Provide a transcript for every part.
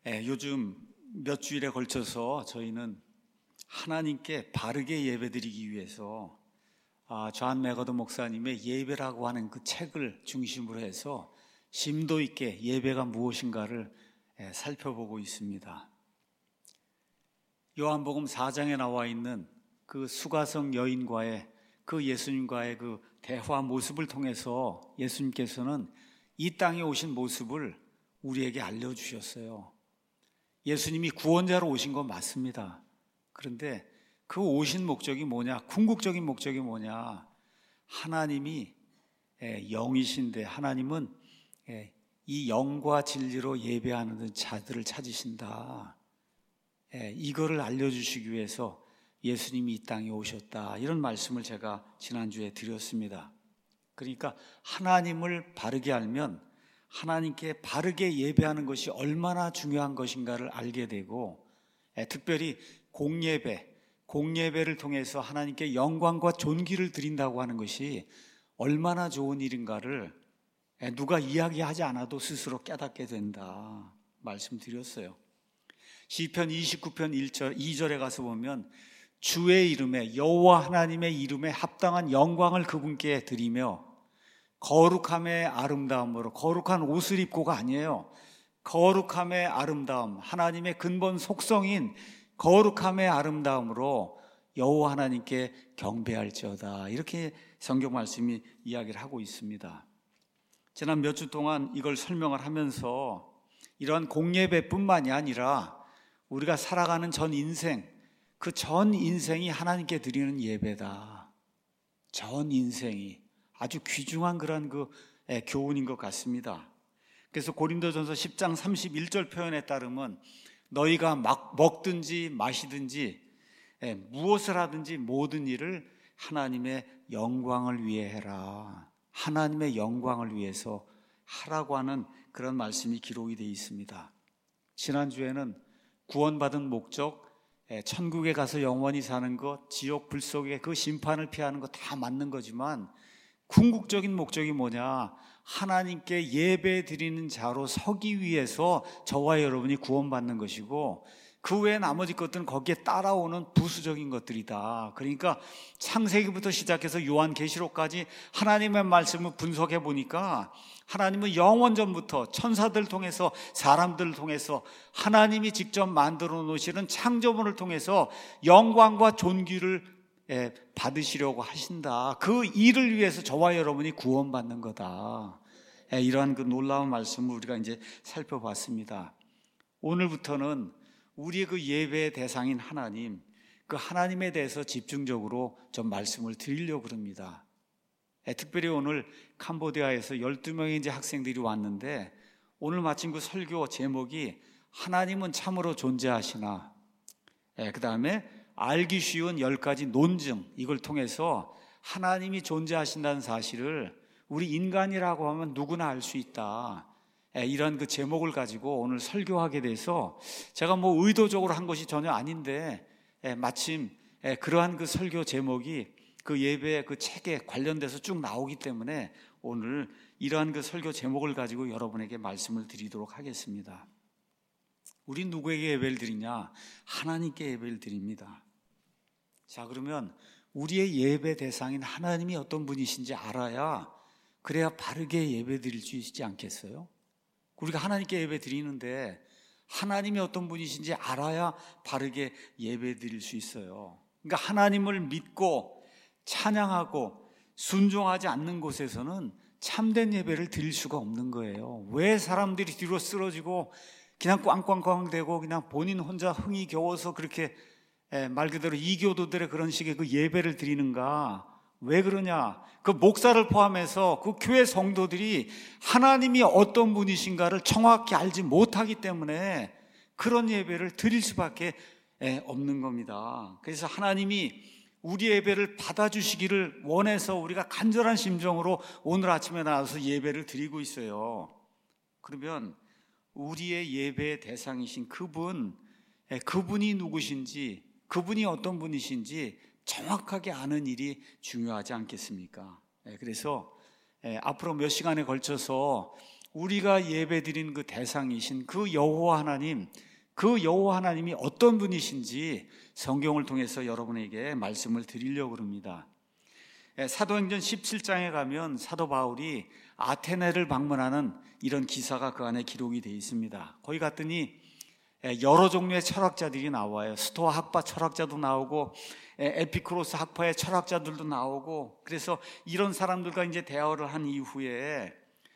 요즘 몇 주일에 걸쳐서 저희는 하나님께 바르게 예배드리기 위해서 존 맥어더 목사님의 예배라고 하는 그 책을 중심으로 해서 심도 있게 예배가 무엇인가를 살펴보고 있습니다. 요한복음 4장에 나와 있는 그 수가성 여인과의 그 예수님과의 그 대화 모습을 통해서 예수님께서는 이 땅에 오신 모습을 우리에게 알려주셨어요. 예수님이 구원자로 오신 건 맞습니다. 그런데 그 오신 목적이 뭐냐? 궁극적인 목적이 뭐냐? 하나님이 영이신데 하나님은 이 영과 진리로 예배하는 자들을 찾으신다. 이거를 알려주시기 위해서 예수님이 이 땅에 오셨다. 이런 말씀을 제가 지난주에 드렸습니다. 그러니까 하나님을 바르게 알면 하나님께 바르게 예배하는 것이 얼마나 중요한 것인가를 알게 되고, 특별히 공예배를 통해서 하나님께 영광과 존귀를 드린다고 하는 것이 얼마나 좋은 일인가를 누가 이야기하지 않아도 스스로 깨닫게 된다 말씀드렸어요. 시편 29편 1절 2절에 가서 보면 주의 이름에, 여호와 하나님의 이름에 합당한 영광을 그분께 드리며 거룩함의 아름다움으로, 거룩한 옷을 입고가 아니에요. 거룩함의 아름다움, 하나님의 근본 속성인 거룩함의 아름다움으로 여호와 하나님께 경배할지어다. 이렇게 성경 말씀이 이야기를 하고 있습니다. 지난 몇 주 동안 이걸 설명을 하면서 이러한 공예배뿐만이 아니라 우리가 살아가는 전 인생, 그 전 인생이 하나님께 드리는 예배다. 전 인생이 아주 귀중한 그런 교훈인 것 같습니다. 그래서 고린도전서 10장 31절 표현에 따르면 너희가 먹든지 마시든지 무엇을 하든지 모든 일을 하나님의 영광을 위해 해라. 하나님의 영광을 위해서 하라고 하는 그런 말씀이 기록이 되어 있습니다. 지난주에는 구원받은 목적, 천국에 가서 영원히 사는 것, 지옥 불 속의 그 심판을 피하는 것 다 맞는 거지만 궁극적인 목적이 뭐냐? 하나님께 예배 드리는 자로 서기 위해서 저와 여러분이 구원받는 것이고, 그 외에 나머지 것들은 거기에 따라오는 부수적인 것들이다. 그러니까 창세기부터 시작해서 요한계시록까지 하나님의 말씀을 분석해 보니까 하나님은 영원 전부터 천사들 통해서, 사람들을 통해서 하나님이 직접 만들어 놓으시는 창조물을 통해서 영광과 존귀를 받으시려고 하신다. 그 일을 위해서 저와 여러분이 구원받는 거다. 이러한 그 놀라운 말씀을 우리가 이제 살펴봤습니다. 오늘부터는 우리의 그 예배의 대상인 하나님, 그 하나님에 대해서 집중적으로 좀 말씀을 드리려고 합니다. 특별히 오늘 캄보디아에서 12명의 이제 학생들이 왔는데, 오늘 마친 그 설교 제목이 하나님은 참으로 존재하시나, 그 다음에 알기 쉬운 10가지 논증, 이걸 통해서 하나님이 존재하신다는 사실을 우리 인간이라고 하면 누구나 알 수 있다. 이런 그 제목을 가지고 오늘 설교하게 돼서 제가 뭐 의도적으로 한 것이 전혀 아닌데 마침 그러한 그 설교 제목이 그 예배 그 책에 관련돼서 쭉 나오기 때문에 오늘 이러한 그 설교 제목을 가지고 여러분에게 말씀을 드리도록 하겠습니다. 우리 누구에게 예배를 드리냐? 하나님께 예배를 드립니다. 자, 그러면 우리의 예배 대상인 하나님이 어떤 분이신지 알아야, 그래야 바르게 예배 드릴 수 있지 않겠어요? 우리가 하나님께 예배 드리는데 하나님이 어떤 분이신지 알아야 바르게 예배 드릴 수 있어요. 그러니까 하나님을 믿고 찬양하고 순종하지 않는 곳에서는 참된 예배를 드릴 수가 없는 거예요. 왜 사람들이 뒤로 쓰러지고 그냥 꽝꽝꽝대고 그냥 본인 혼자 흥이 겨워서 그렇게 말 그대로 이교도들의 그런 식의 그 예배를 드리는가? 왜 그러냐? 그 목사를 포함해서 그 교회 성도들이 하나님이 어떤 분이신가를 정확히 알지 못하기 때문에 그런 예배를 드릴 수밖에 없는 겁니다. 그래서 하나님이 우리 예배를 받아주시기를 원해서 우리가 간절한 심정으로 오늘 아침에 나와서 예배를 드리고 있어요. 그러면 우리의 예배의 대상이신 그분이 누구신지, 그분이 어떤 분이신지 정확하게 아는 일이 중요하지 않겠습니까? 그래서 앞으로 몇 시간에 걸쳐서 우리가 예배드린 그 대상이신 그 여호와 하나님, 그 여호와 하나님이 어떤 분이신지 성경을 통해서 여러분에게 말씀을 드리려고 합니다. 사도행전 17장에 가면 사도 바울이 아테네를 방문하는 이런 기사가 그 안에 기록이 되어 있습니다. 거기 갔더니 여러 종류의 철학자들이 나와요. 스토아 학파 철학자도 나오고 에피쿠로스 학파의 철학자들도 나오고, 그래서 이런 사람들과 이제 대화를 한 이후에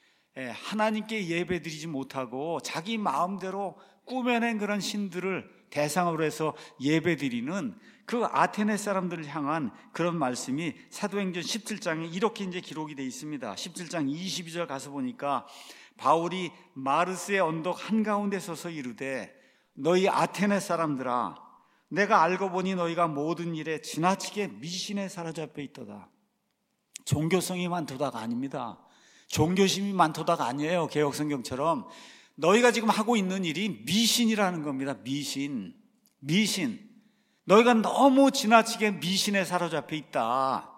하나님께 예배드리지 못하고 자기 마음대로 꾸며낸 그런 신들을 대상으로 해서 예배드리는 그 아테네 사람들을 향한 그런 말씀이 사도행전 17장에 이렇게 이제 기록이 되어 있습니다. 17장 22절 가서 보니까 바울이 마르스의 언덕 한가운데 서서 이르되 너희 아테네 사람들아, 내가 알고 보니 너희가 모든 일에 지나치게 미신에 사로잡혀 있도다. 종교성이 많도다가 아닙니다. 종교심이 많도다가 아니에요. 개혁성경처럼 너희가 지금 하고 있는 일이 미신이라는 겁니다. 미신. 너희가 너무 지나치게 미신에 사로잡혀 있다.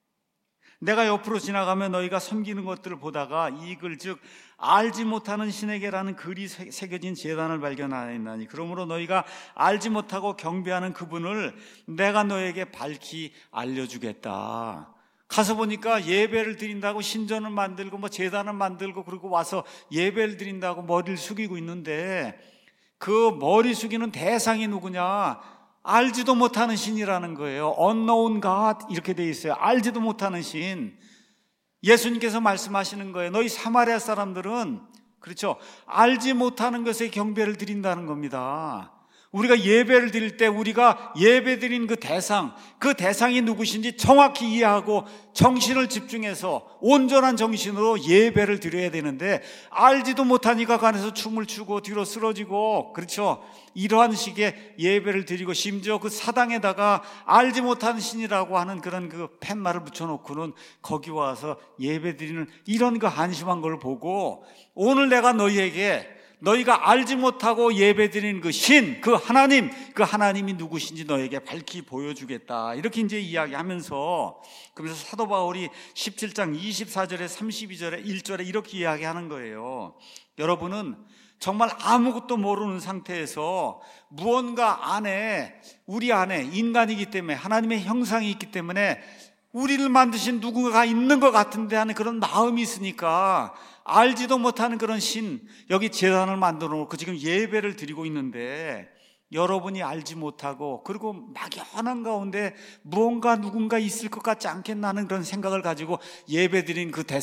내가 옆으로 지나가면 너희가 섬기는 것들을 보다가 이 글 즉 알지 못하는 신에게라는 글이 새겨진 제단을 발견하였나니 그러므로 너희가 알지 못하고 경배하는 그분을 내가 너에게 밝히 알려주겠다. 가서 보니까 예배를 드린다고 신전을 만들고 뭐 제단을 만들고 그리고 와서 예배를 드린다고 머리를 숙이고 있는데 그 머리 숙이는 대상이 누구냐? 알지도 못하는 신이라는 거예요. unknown God 이렇게 돼 있어요. 알지도 못하는 신. 예수님께서 말씀하시는 거예요. 너희 사마리아 사람들은 그렇죠, 알지 못하는 것에 경배를 드린다는 겁니다. 우리가 예배를 드릴 때 우리가 예배 드린 그 대상이 누구신지 정확히 이해하고 정신을 집중해서 온전한 정신으로 예배를 드려야 되는데 알지도 못하니까 간에서 춤을 추고 뒤로 쓰러지고, 그렇죠, 이러한 식의 예배를 드리고 심지어 그 사당에다가 알지 못하는 신이라고 하는 그런 그 팻말을 붙여놓고는 거기 와서 예배 드리는 이런 그 한심한 걸 보고 오늘 내가 너희가 알지 못하고 예배드리는 그 신, 그 하나님이 누구신지 너에게 밝히 보여주겠다. 이렇게 이제 이야기하면서, 그래서 사도 바울이 17장 24절에 32절에 1절에 이렇게 이야기하는 거예요. 여러분은 정말 아무것도 모르는 상태에서 무언가 우리 안에 인간이기 때문에 하나님의 형상이 있기 때문에 우리를 만드신 누군가가 있는 것 같은데 하는 그런 마음이 있으니까 알지도 못하는 그런 신, 여기 제단을 만들어 놓고 지금 예배를 드리고 있는데 여러분이 알지 못하고 그리고 막연한 가운데 무언가 누군가 있을 것 같지 않겠나 하는 그런 생각을 가지고 예배 드린 그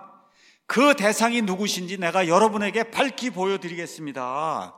대상이 누구신지 내가 여러분에게 밝히 보여드리겠습니다.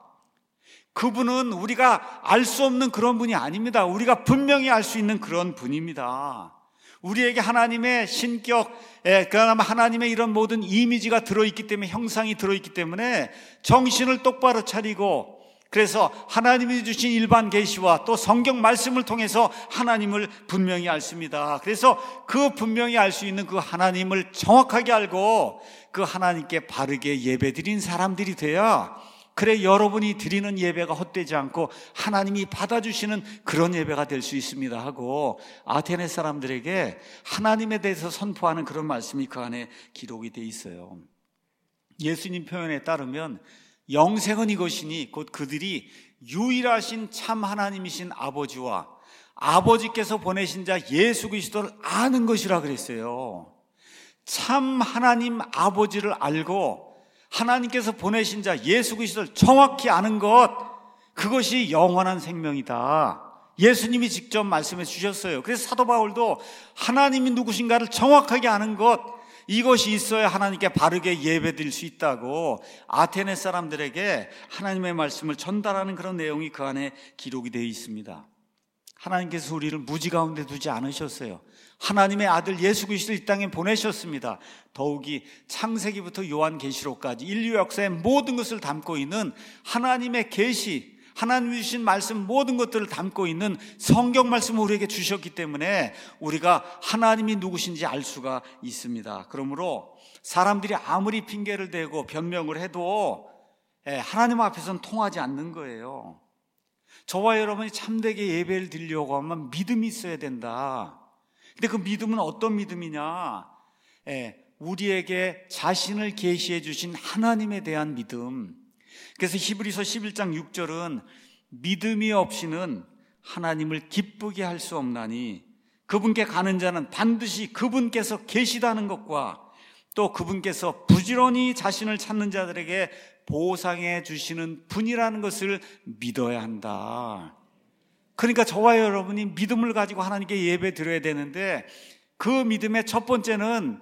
그분은 우리가 알 수 없는 그런 분이 아닙니다. 우리가 분명히 알 수 있는 그런 분입니다. 우리에게 하나님의 신격, 그나마 하나님의 이런 모든 이미지가 들어있기 때문에, 형상이 들어있기 때문에 정신을 똑바로 차리고, 그래서 하나님이 주신 일반 계시와 또 성경 말씀을 통해서 하나님을 분명히 알습니다. 그래서 그 분명히 알 수 있는 그 하나님을 정확하게 알고 그 하나님께 바르게 예배드린 사람들이 돼야, 그래 여러분이 드리는 예배가 헛되지 않고 하나님이 받아주시는 그런 예배가 될 수 있습니다 하고 아테네 사람들에게 하나님에 대해서 선포하는 그런 말씀이 그 안에 기록이 돼 있어요. 예수님 표현에 따르면 영생은 이것이니 곧 그들이 유일하신 참 하나님이신 아버지와 아버지께서 보내신 자 예수 그리스도를 아는 것이라 그랬어요. 참 하나님 아버지를 알고 하나님께서 보내신 자 예수 그리스도를 정확히 아는 것, 그것이 영원한 생명이다. 예수님이 직접 말씀해 주셨어요. 그래서 사도 바울도 하나님이 누구신가를 정확하게 아는 것, 이것이 있어야 하나님께 바르게 예배드릴 수 있다고 아테네 사람들에게 하나님의 말씀을 전달하는 그런 내용이 그 안에 기록이 되어 있습니다. 하나님께서 우리를 무지 가운데 두지 않으셨어요. 하나님의 아들 예수 그리스도를 이 땅에 보내셨습니다. 더욱이 창세기부터 요한계시록까지 인류 역사의 모든 것을 담고 있는 하나님의 계시, 하나님이 주신 말씀 모든 것들을 담고 있는 성경 말씀을 우리에게 주셨기 때문에 우리가 하나님이 누구신지 알 수가 있습니다. 그러므로 사람들이 아무리 핑계를 대고 변명을 해도 하나님 앞에서는 통하지 않는 거예요. 저와 여러분이 참되게 예배를 드리려고 하면 믿음이 있어야 된다. 근데 그 믿음은 어떤 믿음이냐? 우리에게 자신을 계시해 주신 하나님에 대한 믿음. 그래서 히브리서 11장 6절은 믿음이 없이는 하나님을 기쁘게 할 수 없나니 그분께 가는 자는 반드시 그분께서 계시다는 것과 또 그분께서 부지런히 자신을 찾는 자들에게 보상해 주시는 분이라는 것을 믿어야 한다. 그러니까 저와 여러분이 믿음을 가지고 하나님께 예배 드려야 되는데 그 믿음의 첫 번째는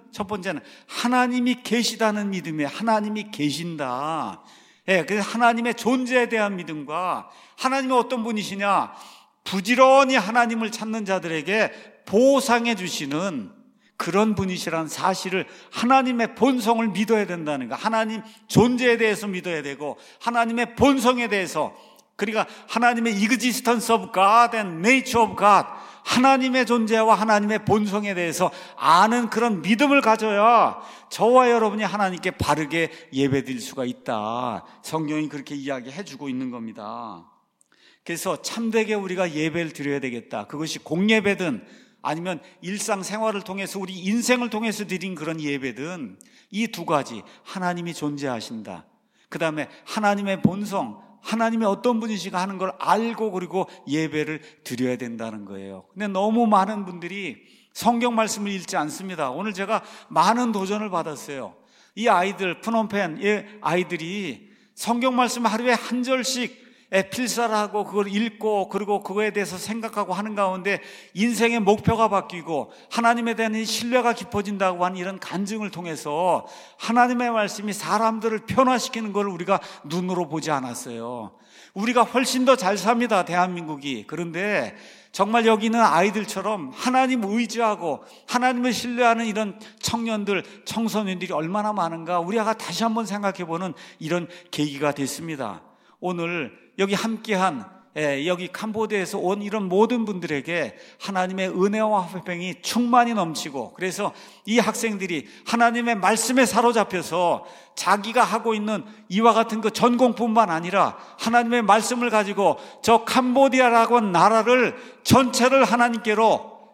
하나님이 계시다는 믿음이에요. 하나님이 계신다. 그래서 하나님의 존재에 대한 믿음과 하나님이 어떤 분이시냐, 부지런히 하나님을 찾는 자들에게 보상해 주시는 그런 분이시라는 사실을, 하나님의 본성을 믿어야 된다는 거, 하나님 존재에 대해서 믿어야 되고 하나님의 본성에 대해서, 그러니까 하나님의 existence of God and nature of God, 하나님의 존재와 하나님의 본성에 대해서 아는 그런 믿음을 가져야 저와 여러분이 하나님께 바르게 예배드릴 수가 있다. 성경이 그렇게 이야기해 주고 있는 겁니다. 그래서 참되게 우리가 예배를 드려야 되겠다. 그것이 공예배든 아니면 일상생활을 통해서 우리 인생을 통해서 드린 그런 예배든 이 두 가지, 하나님이 존재하신다, 그 다음에 하나님의 본성, 하나님이 어떤 분이시가 하는 걸 알고 그리고 예배를 드려야 된다는 거예요. 근데 너무 많은 분들이 성경 말씀을 읽지 않습니다. 오늘 제가 많은 도전을 받았어요. 이 아이들, 푸놈펜의 아이들이 성경 말씀 하루에 한 절씩 필사를 하고 그걸 읽고 그리고 그거에 대해서 생각하고 하는 가운데 인생의 목표가 바뀌고 하나님에 대한 신뢰가 깊어진다고 하는 이런 간증을 통해서 하나님의 말씀이 사람들을 변화시키는 걸 우리가 눈으로 보지 않았어요. 우리가 훨씬 더 잘 삽니다, 대한민국이. 그런데 정말 여기 있는 아이들처럼 하나님 의지하고 하나님을 신뢰하는 이런 청년들, 청소년들이 얼마나 많은가 우리가 다시 한번 생각해보는 이런 계기가 됐습니다. 오늘 여기 함께한, 여기 캄보디아에서 온 이런 모든 분들에게 하나님의 은혜와 화평이 충만히 넘치고, 그래서 이 학생들이 하나님의 말씀에 사로잡혀서 자기가 하고 있는 이와 같은 그 전공뿐만 아니라 하나님의 말씀을 가지고 저 캄보디아라고 하는 나라를 전체를 하나님께로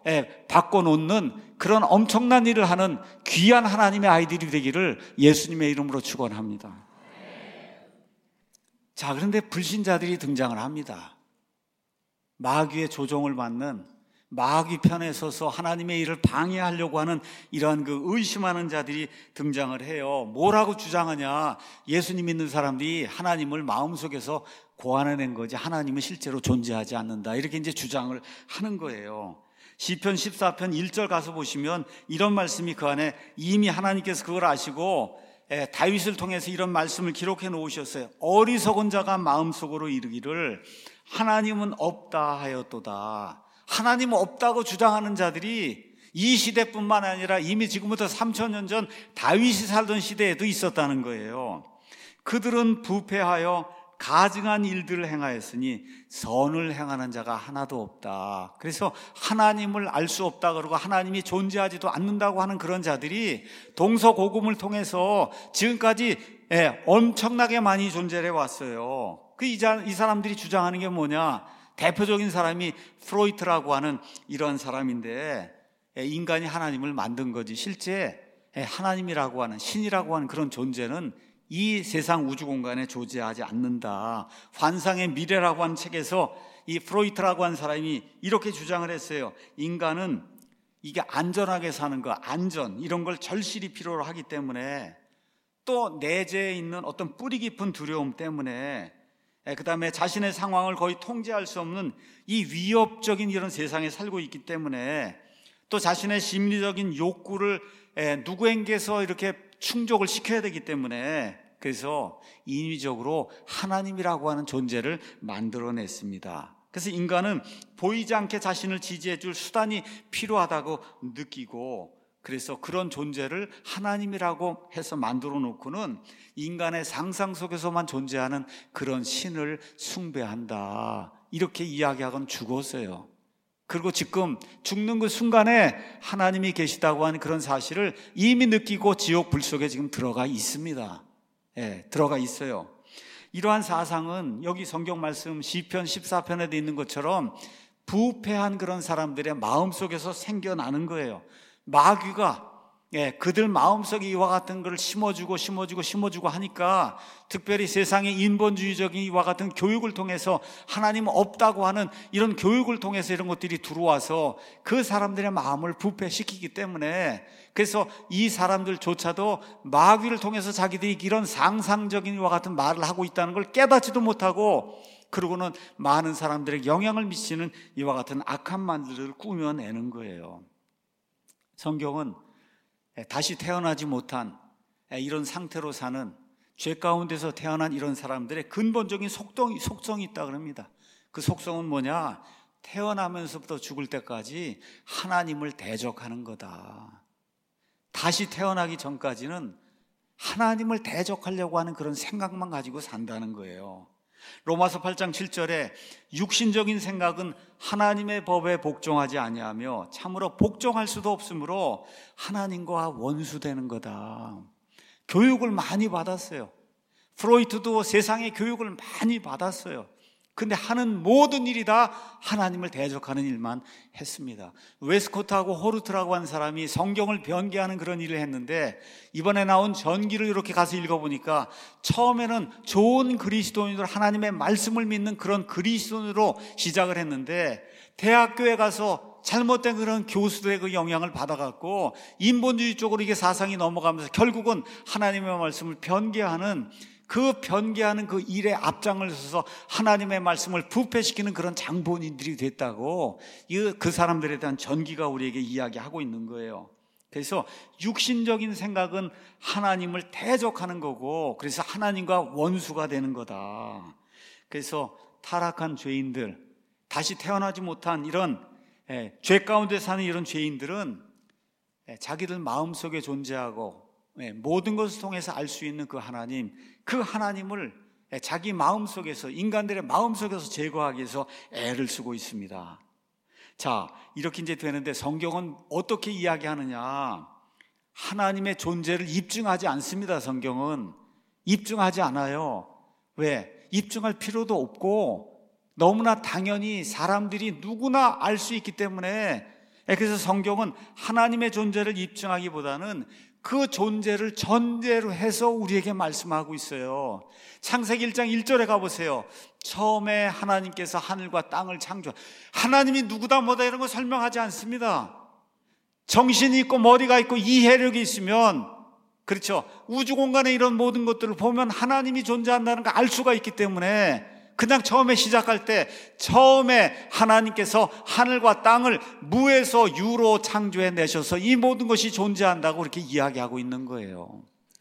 바꿔놓는 그런 엄청난 일을 하는 귀한 하나님의 아이들이 되기를 예수님의 이름으로 축원합니다. 자, 그런데 불신자들이 등장을 합니다. 마귀의 조종을 받는, 마귀 편에 서서 하나님의 일을 방해하려고 하는 이러한 그 의심하는 자들이 등장을 해요. 뭐라고 주장하냐, 예수님 믿는 사람들이 하나님을 마음속에서 고안해낸 거지 하나님은 실제로 존재하지 않는다, 이렇게 이제 주장을 하는 거예요. 시편 14편 1절 가서 보시면 이런 말씀이 그 안에 이미 하나님께서 그걸 아시고 다윗을 통해서 이런 말씀을 기록해 놓으셨어요. 어리석은 자가 마음속으로 이르기를 하나님은 없다 하였도다. 하나님은 없다고 주장하는 자들이 이 시대뿐만 아니라 이미 지금부터 3000년 전 다윗이 살던 시대에도 있었다는 거예요. 그들은 부패하여 가증한 일들을 행하였으니 선을 행하는 자가 하나도 없다. 그래서 하나님을 알 수 없다 그러고 하나님이 존재하지도 않는다고 하는 그런 자들이 동서고금을 통해서 지금까지 엄청나게 많이 존재해 왔어요. 이 사람들이 주장하는 게 뭐냐, 대표적인 사람이 프로이트라고 하는 이런 사람인데, 인간이 하나님을 만든 거지 실제 하나님이라고 하는, 신이라고 하는 그런 존재는 이 세상 우주 공간에 존재하지 않는다. 환상의 미래라고 하는 책에서 이 프로이트라고 하는 사람이 이렇게 주장을 했어요. 인간은 이게 안전하게 사는 거, 안전, 이런 걸 절실히 필요로 하기 때문에, 또 내재해 있는 어떤 뿌리 깊은 두려움 때문에, 그 다음에 자신의 상황을 거의 통제할 수 없는 이 위협적인 이런 세상에 살고 있기 때문에, 또 자신의 심리적인 욕구를 누구에게서 이렇게 충족을 시켜야 되기 때문에, 그래서 인위적으로 하나님이라고 하는 존재를 만들어냈습니다. 그래서 인간은 보이지 않게 자신을 지지해 줄 수단이 필요하다고 느끼고, 그래서 그런 존재를 하나님이라고 해서 만들어 놓고는 인간의 상상 속에서만 존재하는 그런 신을 숭배한다, 이렇게 이야기하고는 죽었어요. 그리고 지금 죽는 그 순간에 하나님이 계시다고 하는 그런 사실을 이미 느끼고 지옥 불 속에 지금 들어가 있습니다. 들어가 있어요. 이러한 사상은 여기 성경 말씀 시편 14편에도 있는 것처럼 부패한 그런 사람들의 마음속에서 생겨나는 거예요. 마귀가 그들 마음속에 이와 같은 걸 심어주고 하니까, 특별히 세상의 인본주의적인 이와 같은 교육을 통해서 하나님 없다고 하는 이런 교육을 통해서 이런 것들이 들어와서 그 사람들의 마음을 부패시키기 때문에, 그래서 이 사람들조차도 마귀를 통해서 자기들이 이런 상상적인 이와 같은 말을 하고 있다는 걸 깨닫지도 못하고, 그러고는 많은 사람들에게 영향을 미치는 이와 같은 악한 말들을 꾸며내는 거예요. 성경은 다시 태어나지 못한 이런 상태로 사는, 죄 가운데서 태어난 이런 사람들의 근본적인 속성이 있다고 합니다. 그 속성은 뭐냐? 태어나면서부터 죽을 때까지 하나님을 대적하는 거다. 다시 태어나기 전까지는 하나님을 대적하려고 하는 그런 생각만 가지고 산다는 거예요. 로마서 8장 7절에 육신적인 생각은 하나님의 법에 복종하지 아니하며 참으로 복종할 수도 없으므로 하나님과 원수되는 거다. 교육을 많이 받았어요. 프로이트도 세상의 교육을 많이 받았어요. 근데 하는 모든 일이 다 하나님을 대적하는 일만 했습니다. 웨스코트하고 호르트라고 하는 사람이 성경을 변개하는 그런 일을 했는데, 이번에 나온 전기를 이렇게 가서 읽어보니까 처음에는 좋은 그리스도인으로 하나님의 말씀을 믿는 그런 그리스도인으로 시작을 했는데, 대학교에 가서 잘못된 그런 교수들의 그 영향을 받아갖고 인본주의 쪽으로 이게 사상이 넘어가면서 결국은 하나님의 말씀을 변개하는 그 일에 앞장을 서서 하나님의 말씀을 부패시키는 그런 장본인들이 됐다고 그 사람들에 대한 전기가 우리에게 이야기하고 있는 거예요. 그래서 육신적인 생각은 하나님을 대적하는 거고, 그래서 하나님과 원수가 되는 거다. 그래서 타락한 죄인들, 다시 태어나지 못한 이런 죄 가운데 사는 이런 죄인들은 자기들 마음속에 존재하고 모든 것을 통해서 알 수 있는 그 하나님을 자기 마음속에서, 인간들의 마음속에서 제거하기 위해서 애를 쓰고 있습니다. 자, 이렇게 이제 되는데 성경은 어떻게 이야기하느냐? 하나님의 존재를 입증하지 않습니다. 성경은 입증하지 않아요. 왜? 입증할 필요도 없고 너무나 당연히 사람들이 누구나 알 수 있기 때문에, 그래서 성경은 하나님의 존재를 입증하기보다는 그 존재를 전제로 해서 우리에게 말씀하고 있어요. 창세기 1장 1절에 가보세요. 처음에 하나님께서 하늘과 땅을 하나님이 누구다 뭐다 이런 거 설명하지 않습니다. 정신이 있고 머리가 있고 이해력이 있으면, 그렇죠, 우주 공간에 이런 모든 것들을 보면 하나님이 존재한다는 걸 알 수가 있기 때문에, 그냥 처음에 시작할 때 처음에 하나님께서 하늘과 땅을 무에서 유로 창조해 내셔서 이 모든 것이 존재한다고 그렇게 이야기하고 있는 거예요.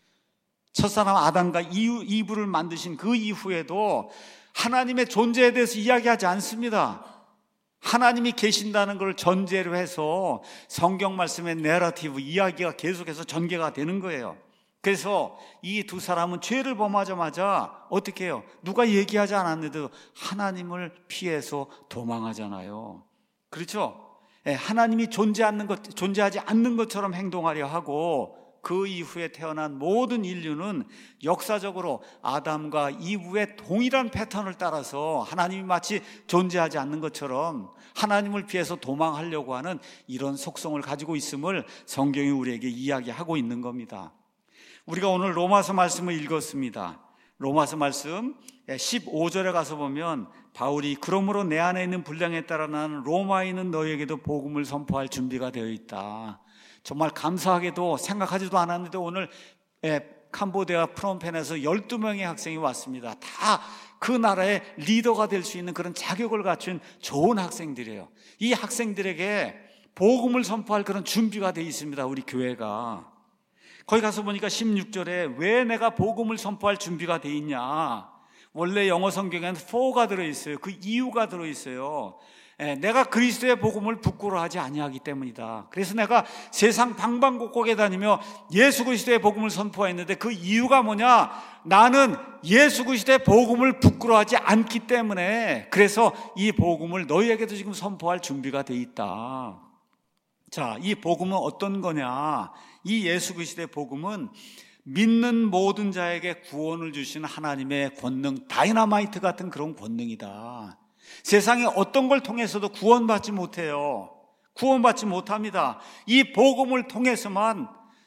첫사람 아담과 이브를 만드신 그 이후에도 하나님의 존재에 대해서 이야기하지 않습니다. 하나님이 계신다는 걸 전제로 해서 성경 말씀의 내러티브, 이야기가 계속해서 전개가 되는 거예요. 그래서 이 두 사람은 죄를 범하자마자 어떻게 해요? 누가 얘기하지 않았는데도 하나님을 피해서 도망하잖아요. 그렇죠? 하나님이 존재하지 않는 것처럼 행동하려 하고, 그 이후에 태어난 모든 인류는 역사적으로 아담과 이브의 동일한 패턴을 따라서 하나님이 마치 존재하지 않는 것처럼 하나님을 피해서 도망하려고 하는 이런 속성을 가지고 있음을 성경이 우리에게 이야기하고 있는 겁니다. 우리가 오늘 로마서 말씀을 읽었습니다. 로마서 말씀 15절에 가서 보면 바울이 그러므로 내 안에 있는 분량에 따라 나는 로마에 있는 너희에게도 복음을 선포할 준비가 되어 있다. 정말 감사하게도 생각하지도 않았는데 오늘 캄보디아 프놈펜에서 12명의 학생이 왔습니다. 다 그 나라의 리더가 될 수 있는 그런 자격을 갖춘 좋은 학생들이에요. 이 학생들에게 복음을 선포할 그런 준비가 되어 있습니다. 우리 교회가. 거기 가서 보니까 16절에 왜 내가 복음을 선포할 준비가 돼 있냐, 원래 영어 성경에는 for가 들어있어요. 그 이유가 들어있어요. 내가 그리스도의 복음을 부끄러워하지 아니하기 때문이다. 그래서 내가 세상 방방곡곡에 다니며 예수 그리스도의 복음을 선포했는데 그 이유가 뭐냐, 나는 예수 그리스도의 복음을 부끄러워하지 않기 때문에, 그래서 이 복음을 너희에게도 지금 선포할 준비가 돼 있다. 자, 이 복음은 어떤 거냐, 이 예수 그리스도의 복음은 믿는 모든 자에게 구원을 주시는 하나님의 권능, 다이너마이트 같은 그런 권능이다. 세상에 어떤 걸 통해서도 구원받지 못해요. 구원받지 못합니다. 이 복음을 통해서만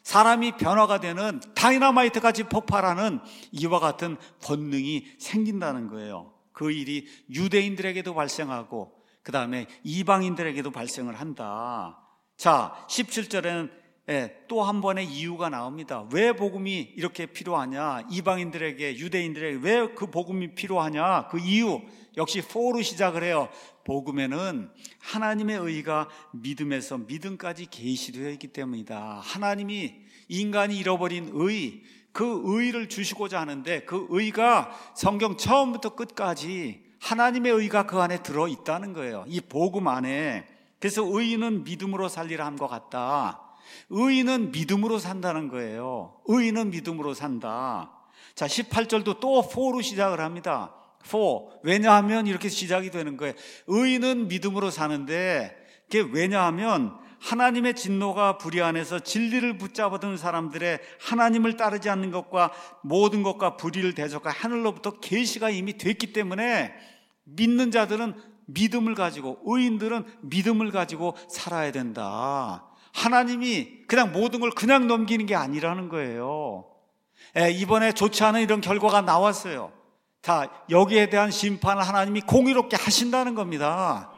사람이 변화가 되는 다이너마이트 같이 폭발하는 이와 같은 권능이 생긴다는 거예요. 그 일이 유대인들에게도 발생하고 그 다음에 이방인들에게도 발생을 한다. 자, 17절에는 또 한 번의 이유가 나옵니다. 왜 복음이 이렇게 필요하냐? 이방인들에게, 유대인들에게 왜 그 복음이 필요하냐? 그 이유 역시 for로 시작을 해요. 복음에는 하나님의 의가 믿음에서 믿음까지 계시되어 있기 때문이다. 하나님이 인간이 잃어버린 의, 그 의를 주시고자 하는데 그 의가 성경 처음부터 끝까지 하나님의 의가 그 안에 들어있다는 거예요. 이 복음 안에. 그래서 의인은 믿음으로 살리라 함과 같다. 의인은 믿음으로 산다는 거예요. 의인은 믿음으로 산다. 자, 18절도 또 for로 시작을 합니다. for. 왜냐하면 이렇게 시작이 되는 거예요. 의인은 믿음으로 사는데 그게 왜냐하면 하나님의 진노가 불의 안에서 진리를 붙잡아둔 사람들의 하나님을 따르지 않는 것과 모든 것과 불의를 대적한 하늘로부터 계시가 이미 됐기 때문에 믿는 자들은 믿음을 가지고, 의인들은 믿음을 가지고 살아야 된다. 하나님이 그냥 모든 걸 그냥 넘기는 게 아니라는 거예요. 이번에 좋지 않은 이런 결과가 나왔어요. 다 여기에 대한 심판을 하나님이 공의롭게 하신다는 겁니다.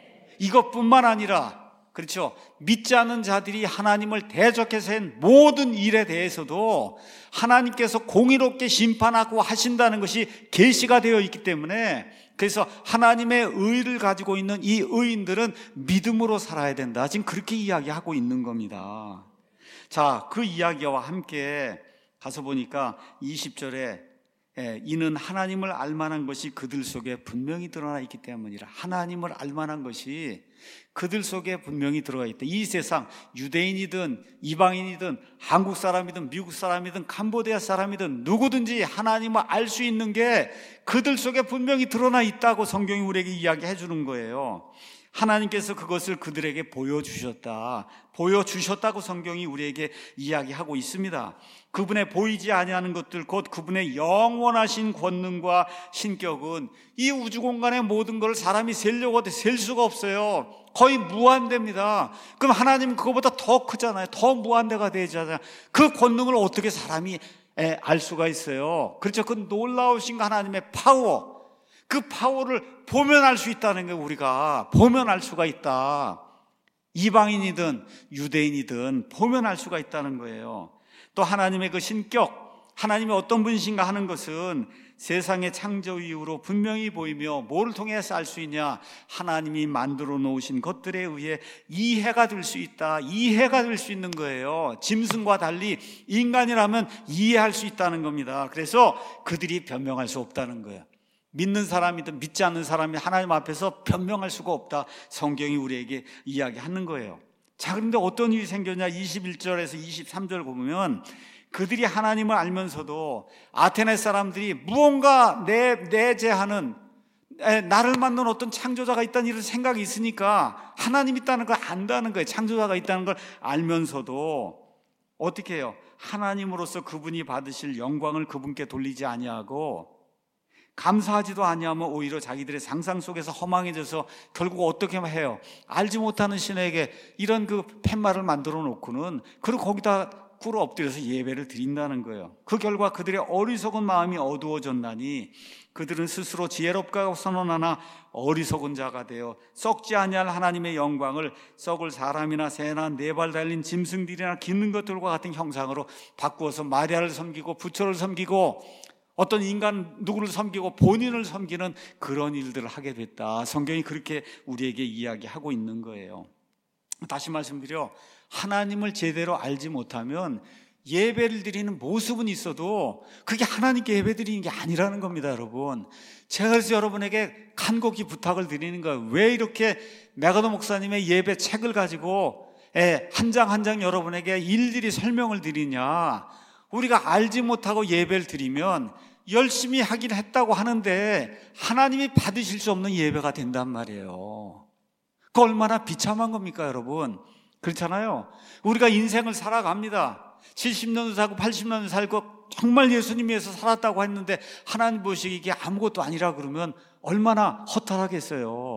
이것뿐만 아니라, 그렇죠, 믿지 않는 자들이 하나님을 대적해서 한 모든 일에 대해서도 하나님께서 공의롭게 심판하고 하신다는 것이 계시가 되어 있기 때문에, 그래서 하나님의 의를 가지고 있는 이 의인들은 믿음으로 살아야 된다. 지금 그렇게 이야기하고 있는 겁니다. 자, 그 이야기와 함께 가서 보니까 20절에 이는 하나님을 알만한 것이 그들 속에 분명히 드러나 있기 때문이라. 하나님을 알만한 것이 그들 속에 분명히 들어가 있다. 이 세상 유대인이든 이방인이든 한국 사람이든 미국 사람이든 캄보디아 사람이든 누구든지 하나님을 알 수 있는 게 그들 속에 분명히 드러나 있다고 성경이 우리에게 이야기해 주는 거예요. 하나님께서 그것을 그들에게 보여주셨다고 성경이 우리에게 이야기하고 있습니다. 그분의 보이지 아니하는 것들, 곧 그분의 영원하신 권능과 신격은 이 우주 공간의 모든 걸 사람이 세려고 해도 셀 수가 없어요. 거의 무한대입니다. 그럼 하나님은 그거보다 더 크잖아요. 더 무한대가 되잖아요. 그 권능을 어떻게 사람이 알 수가 있어요? 그렇죠. 그 놀라우신 하나님의 파워, 그 파워를 보면 알 수 있다는 거예요. 우리가 보면 알 수가 있다. 이방인이든 유대인이든 보면 알 수가 있다는 거예요. 또 하나님의 그 신격, 하나님이 어떤 분이신가 하는 것은 세상의 창조 이후로 분명히 보이며 뭐를 통해서 알 수 있냐? 하나님이 만들어 놓으신 것들에 의해 이해가 될 수 있다. 이해가 될 수 있는 거예요. 짐승과 달리 인간이라면 이해할 수 있다는 겁니다. 그래서 그들이 변명할 수 없다는 거예요. 믿는 사람이든 믿지 않는 사람이 하나님 앞에서 변명할 수가 없다. 성경이 우리에게 이야기하는 거예요. 자, 그런데 어떤 일이 생겼냐? 21절에서 23절 보면 그들이 하나님을 알면서도 아테네 사람들이 무언가 내재하는, 나를 만든 어떤 창조자가 있다는 이런 생각이 있으니까 하나님 있다는 걸 안다는 거예요. 창조자가 있다는 걸 알면서도 어떻게 해요? 하나님으로서 그분이 받으실 영광을 그분께 돌리지 아니하고 감사하지도 아니하면 오히려 자기들의 상상 속에서 허망해져서 결국 어떻게 해요? 알지 못하는 신에게 이런 그 팻말을 만들어 놓고는 그리고 거기다 꿇어 엎드려서 예배를 드린다는 거예요. 그 결과 그들의 어리석은 마음이 어두워졌나니 그들은 스스로 지혜롭다고 선언하나 어리석은 자가 되어 썩지 아니할 하나님의 영광을 썩을 사람이나 새나 네 발 달린 짐승들이나 기는 것들과 같은 형상으로 바꾸어서 마리아를 섬기고 부처를 섬기고 어떤 인간 누구를 섬기고 본인을 섬기는 그런 일들을 하게 됐다. 성경이 그렇게 우리에게 이야기하고 있는 거예요. 다시 말씀드려, 하나님을 제대로 알지 못하면 예배를 드리는 모습은 있어도 그게 하나님께 예배 드리는 게 아니라는 겁니다, 여러분. 제가 그래서 여러분에게 간곡히 부탁을 드리는 거예요. 왜 이렇게 메가더 목사님의 예배 책을 가지고 한 장 한 장 여러분에게 일일이 설명을 드리냐? 우리가 알지 못하고 예배를 드리면 열심히 하긴 했다고 하는데 하나님이 받으실 수 없는 예배가 된단 말이에요. 그 얼마나 비참한 겁니까, 여러분? 그렇잖아요. 우리가 인생을 살아갑니다. 70년도 살고 80년도 살고 정말 예수님 위해서 살았다고 했는데 하나님 보시기에 이게 아무것도 아니라 그러면 얼마나 허탈하겠어요.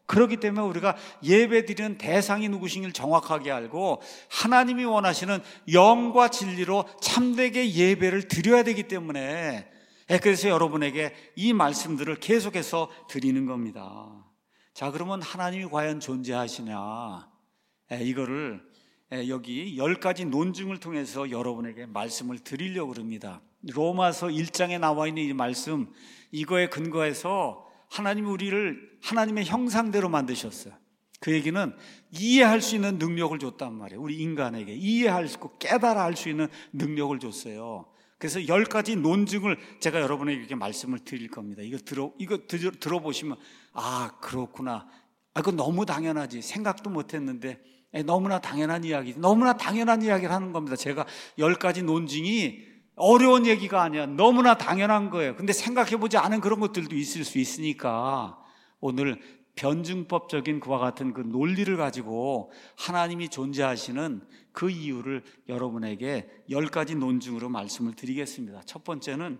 그렇기 때문에 우리가 예배드리는 대상이 누구신지를 정확하게 알고 하나님이 원하시는 영과 진리로 참되게 예배를 드려야 되기 때문에, 그래서 여러분에게 이 말씀들을 계속해서 드리는 겁니다. 자, 그러면 하나님이 과연 존재하시냐, 이거를 여기 10가지 논증을 통해서 여러분에게 말씀을 드리려고 합니다. 로마서 1장에 나와 있는 이 말씀, 이거에 근거해서 하나님이 우리를 하나님의 형상대로 만드셨어요. 그 얘기는 이해할 수 있는 능력을 줬단 말이에요. 우리 인간에게 이해할 수 있고 깨달아 할 수 있는 능력을 줬어요. 그래서 10가지 논증을 제가 여러분에게 이렇게 말씀을 드릴 겁니다. 이거 들어보시면, 아, 그렇구나. 아, 그거 너무 당연하지. 생각도 못 했는데 너무나 당연한 이야기지. 너무나 당연한 이야기를 하는 겁니다. 제가 10가지 논증이 어려운 얘기가 아니야. 너무나 당연한 거예요. 근데 생각해보지 않은 그런 것들도 있을 수 있으니까 오늘 변증법적인 그와 같은 그 논리를 가지고 하나님이 존재하시는 그 이유를 여러분에게 10가지 논증으로 말씀을 드리겠습니다. 첫 번째는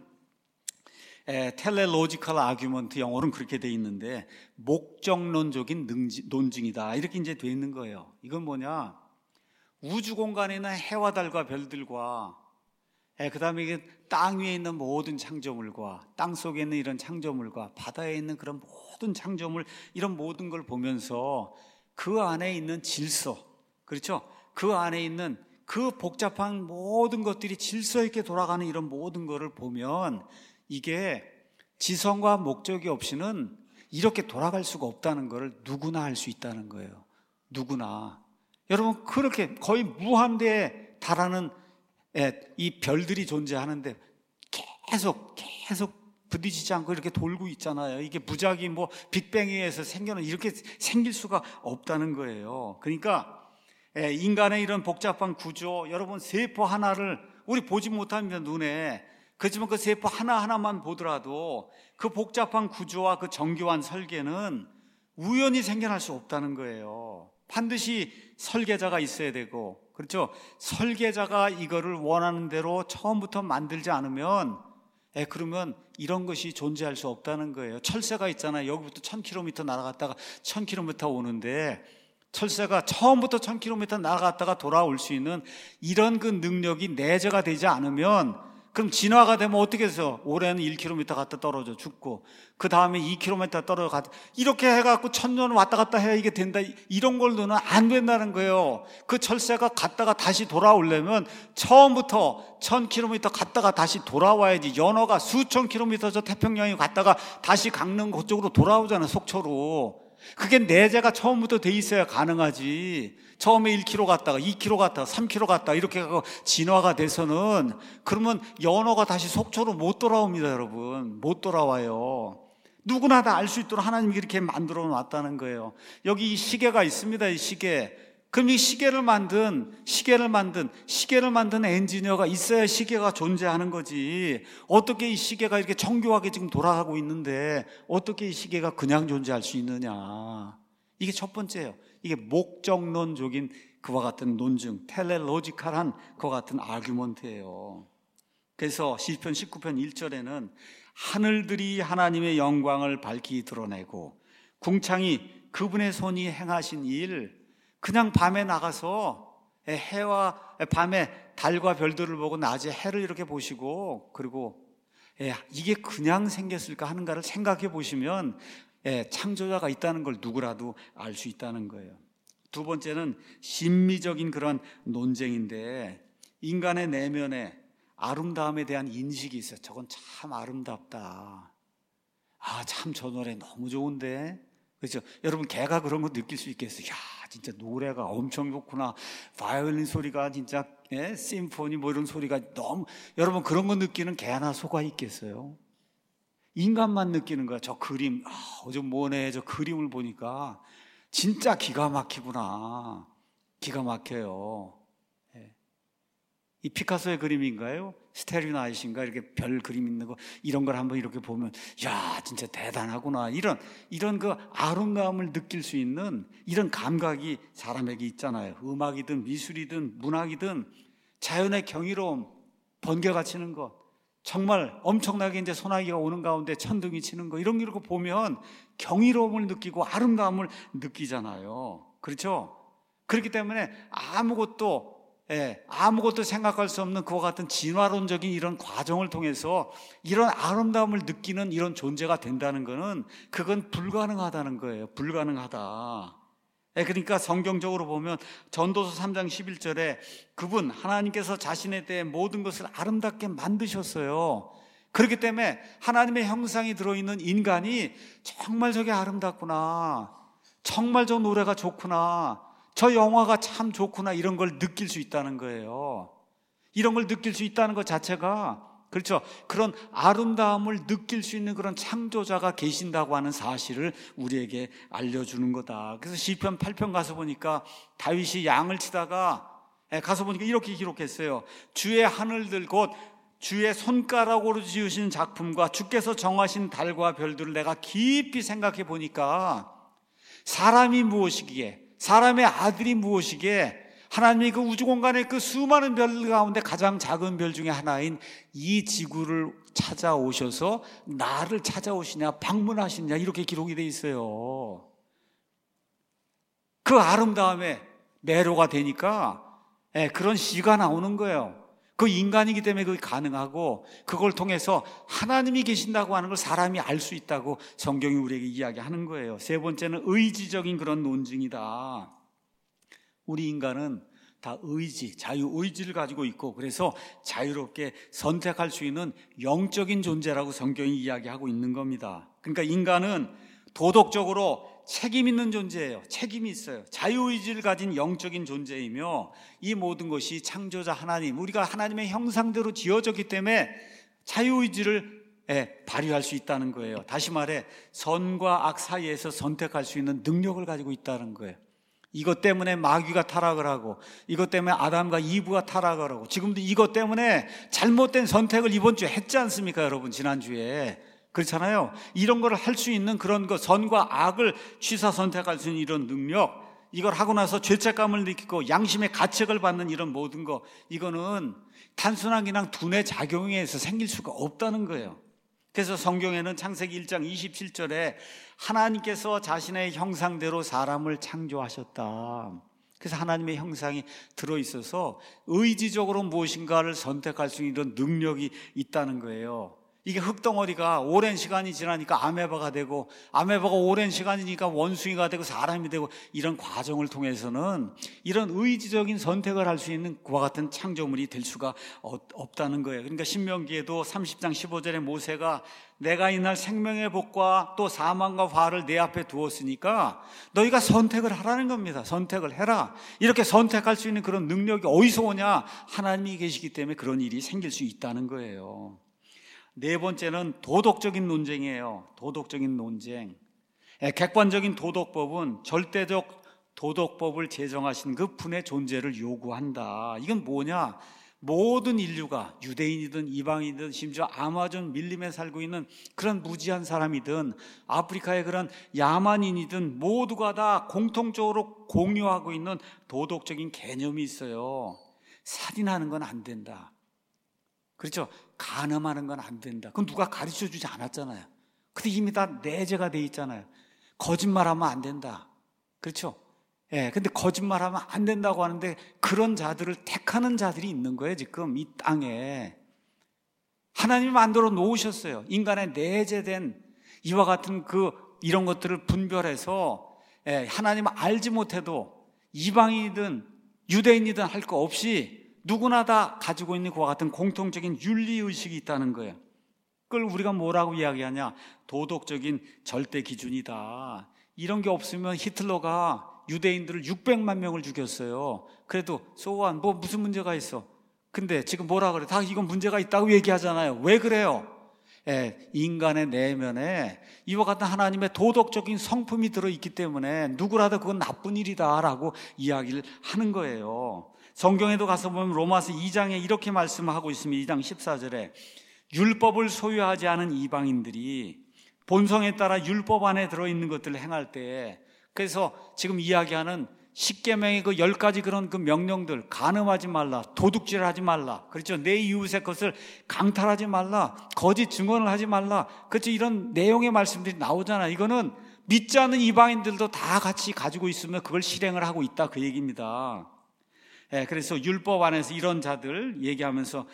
텔레로지컬 아규먼트, 영어로는 그렇게 돼 있는데 목적론적인 논증이다, 이렇게 이제 돼 있는 거예요. 이건 뭐냐, 우주 공간에 있는 해와 달과 별들과 그 다음에 땅 위에 있는 모든 창조물과 땅 속에 있는 이런 창조물과 바다에 있는 그런 모든 창조물, 이런 모든 걸 보면서 그 안에 있는 질서, 그렇죠? 그 안에 있는 그 복잡한 모든 것들이 질서 있게 돌아가는 이런 모든 것을 보면 이게 지성과 목적이 없이는 이렇게 돌아갈 수가 없다는 것을 누구나 알 수 있다는 거예요. 누구나. 여러분, 그렇게 거의 무한대에 달하는 이 별들이 존재하는데 계속 부딪히지 않고 이렇게 돌고 있잖아요. 이게 무작위 빅뱅에 의해서 이렇게 생길 수가 없다는 거예요. 그러니까 인간의 이런 복잡한 구조, 여러분 세포 하나를 우리 보지 못합니다, 눈에. 그렇지만 그 세포 하나하나만 보더라도 그 복잡한 구조와 그 정교한 설계는 우연히 생겨날 수 없다는 거예요. 반드시 설계자가 있어야 되고, 그렇죠? 설계자가 이거를 원하는 대로 처음부터 만들지 않으면 그러면 이런 것이 존재할 수 없다는 거예요. 철새가 있잖아요. 여기부터 1000km 날아갔다가 1000km 오는데, 철새가 처음부터 1000km 날아갔다가 돌아올 수 있는 이런 그 능력이 내재가 되지 않으면, 그럼 진화가 되면 어떻게 해서 올해는 1km 갔다 떨어져 죽고 그 다음에 2km 떨어져 갔다, 이렇게 해갖고 1000년 왔다 갔다 해야 이게 된다, 이런 걸로는 안 된다는 거예요. 그 철새가 갔다가 다시 돌아오려면 처음부터 1000km 갔다가 다시 돌아와야지. 연어가 수천 킬로미터 저 태평양에 갔다가 다시 강릉 그쪽으로 돌아오잖아요, 속초로. 그게 내재가 처음부터 돼 있어야 가능하지. 처음에 1km 갔다가 2km 갔다가 3km 갔다가 이렇게 하고 진화가 돼서는, 그러면 연어가 다시 속초로 못 돌아옵니다, 여러분. 못 돌아와요. 누구나 다 알 수 있도록 하나님이 이렇게 만들어 놨다는 거예요. 여기 이 시계가 있습니다, 이 시계. 그럼 이 시계를 만든 엔지니어가 있어야 시계가 존재하는 거지. 어떻게 이 시계가 이렇게 정교하게 지금 돌아가고 있는데 어떻게 이 시계가 그냥 존재할 수 있느냐. 이게 첫 번째예요. 이게 목적론적인 그와 같은 논증, 텔레로지컬한 그와 같은 아규먼트예요. 그래서 시편 19편 1절에는 하늘들이 하나님의 영광을 밝히 드러내고 궁창이 그분의 손이 행하신 일, 그냥 밤에 나가서 해와 밤에 달과 별들을 보고 낮에 해를 이렇게 보시고, 그리고 이게 그냥 생겼을까 하는가를 생각해 보시면 창조자가 있다는 걸 누구라도 알 수 있다는 거예요. 두 번째는 심미적인 그런 논쟁인데, 인간의 내면에 아름다움에 대한 인식이 있어요. 저건 참 아름답다. 아, 참 저 노래 너무 좋은데. 그렇죠? 여러분, 개가 그런 거 느낄 수 있겠어요. 야, 진짜 노래가 엄청 좋구나. 바이올린 소리가 진짜, 심포니 이런 소리가 너무, 여러분 그런 거 느끼는 개나 소가 있겠어요? 인간만 느끼는 거야. 저 그림, 어제 뭐네, 저 그림을 보니까 진짜 기가 막히구나. 기가 막혀요. 이 피카소의 그림인가요? 스테리 나이트인가? 이렇게 별 그림 있는 거, 이런 걸 한번 이렇게 보면, 야, 진짜 대단하구나. 이런 그 아름다움을 느낄 수 있는 이런 감각이 사람에게 있잖아요. 음악이든 미술이든 문학이든 자연의 경이로움, 번개가 치는 것, 정말 엄청나게 이제 소나기가 오는 가운데 천둥이 치는 거 이런 거 보면 경이로움을 느끼고 아름다움을 느끼잖아요. 그렇죠? 그렇기 때문에 아무것도 생각할 수 없는 그와 같은 진화론적인 이런 과정을 통해서 이런 아름다움을 느끼는 이런 존재가 된다는 것은 그건 불가능하다는 거예요. 불가능하다. 그러니까 성경적으로 보면 전도서 3장 11절에 그분 하나님께서 자신에 대해 모든 것을 아름답게 만드셨어요. 그렇기 때문에 하나님의 형상이 들어있는 인간이 정말 저게 아름답구나, 정말 저 노래가 좋구나, 저 영화가 참 좋구나, 이런 걸 느낄 수 있다는 거예요. 이런 걸 느낄 수 있다는 것 자체가, 그렇죠, 그런 아름다움을 느낄 수 있는 그런 창조자가 계신다고 하는 사실을 우리에게 알려주는 거다. 그래서 시편 8편 가서 보니까 다윗이 양을 치다가 가서 보니까 이렇게 기록했어요. 주의 하늘들 곧 주의 손가락으로 지으신 작품과 주께서 정하신 달과 별들을 내가 깊이 생각해 보니까 사람이 무엇이기에, 사람의 아들이 무엇이기에 하나님이 그 우주 공간의 그 수많은 별 가운데 가장 작은 별 중에 하나인 이 지구를 찾아오셔서 나를 찾아오시냐, 방문하시냐, 이렇게 기록이 돼 있어요. 그 아름다움에 매료가 되니까 그런 시가 나오는 거예요. 그 인간이기 때문에 그게 가능하고, 그걸 통해서 하나님이 계신다고 하는 걸 사람이 알 수 있다고 성경이 우리에게 이야기하는 거예요. 세 번째는 의지적인 그런 논증이다. 우리 인간은 다 자유의지를 가지고 있고, 그래서 자유롭게 선택할 수 있는 영적인 존재라고 성경이 이야기하고 있는 겁니다. 그러니까 인간은 도덕적으로 책임 있는 존재예요. 책임이 있어요. 자유의지를 가진 영적인 존재이며, 이 모든 것이 창조자 하나님, 우리가 하나님의 형상대로 지어졌기 때문에 자유의지를 발휘할 수 있다는 거예요. 다시 말해 선과 악 사이에서 선택할 수 있는 능력을 가지고 있다는 거예요. 이것 때문에 마귀가 타락을 하고, 이것 때문에 아담과 이브가 타락을 하고, 지금도 이것 때문에 잘못된 선택을 이번 주에 했지 않습니까, 여러분? 지난주에 그렇잖아요. 이런 걸 할 수 있는 그런 것, 선과 악을 취사 선택할 수 있는 이런 능력, 이걸 하고 나서 죄책감을 느끼고 양심의 가책을 받는 이런 모든 것, 이거는 단순한 그냥 두뇌 작용에 의해서 생길 수가 없다는 거예요. 그래서 성경에는 창세기 1장 27절에 하나님께서 자신의 형상대로 사람을 창조하셨다. 그래서 하나님의 형상이 들어있어서 의지적으로 무엇인가를 선택할 수 있는 이런 능력이 있다는 거예요. 이게 흙덩어리가 오랜 시간이 지나니까 아메바가 되고, 아메바가 오랜 시간이니까 원숭이가 되고 사람이 되고, 이런 과정을 통해서는 이런 의지적인 선택을 할 수 있는 그와 같은 창조물이 될 수가 없다는 거예요. 그러니까 신명기에도 30장 15절에 모세가 내가 이날 생명의 복과 또 사망과 화를 내 앞에 두었으니까 너희가 선택을 하라는 겁니다. 선택을 해라. 이렇게 선택할 수 있는 그런 능력이 어디서 오냐? 하나님이 계시기 때문에 그런 일이 생길 수 있다는 거예요. 네 번째는 도덕적인 논쟁이에요. 도덕적인 논쟁. 객관적인 도덕법은 절대적 도덕법을 제정하신 그 분의 존재를 요구한다. 이건 뭐냐? 모든 인류가 유대인이든 이방인이든 심지어 아마존 밀림에 살고 있는 그런 무지한 사람이든 아프리카의 그런 야만인이든 모두가 다 공통적으로 공유하고 있는 도덕적인 개념이 있어요. 살인하는 건 안 된다. 그렇죠? 간음하는 건 안 된다. 그건 누가 가르쳐 주지 않았잖아요. 근데 이미 다 내재가 돼 있잖아요. 거짓말하면 안 된다. 그렇죠? 근데 거짓말하면 안 된다고 하는데 그런 자들을 택하는 자들이 있는 거예요. 지금 이 땅에 하나님이 만들어 놓으셨어요. 인간의 내재된 이와 같은 이런 것들을 분별해서 하나님을 알지 못해도 이방인이든 유대인이든 할 거 없이 누구나 다 가지고 있는 그와 같은 공통적인 윤리의식이 있다는 거예요. 그걸 우리가 뭐라고 이야기하냐? 도덕적인 절대 기준이다. 이런 게 없으면 히틀러가 유대인들을 600만 명을 죽였어요. 그래도 소환 무슨 문제가 있어? 근데 지금 뭐라 그래? 다 이건 문제가 있다고 얘기하잖아요. 왜 그래요? 인간의 내면에 이와 같은 하나님의 도덕적인 성품이 들어있기 때문에 누구라도 그건 나쁜 일이다라고 이야기를 하는 거예요. 성경에도 가서 보면 로마서 2장에 이렇게 말씀하고 있습니다. 2장 14절에 율법을 소유하지 않은 이방인들이 본성에 따라 율법 안에 들어있는 것들을 행할 때, 그래서 지금 이야기하는 십계명의 그 10가지 그런 그 명령들, 간음하지 말라, 도둑질하지 말라, 그렇죠? 내 이웃의 것을 강탈하지 말라, 거짓 증언을 하지 말라, 그렇죠? 이런 내용의 말씀들이 나오잖아요. 이거는 믿지 않는 이방인들도 다 같이 가지고 있으면 그걸 실행을 하고 있다, 그 얘기입니다. 그래서 율법 안에서 이런 자들 얘기하면서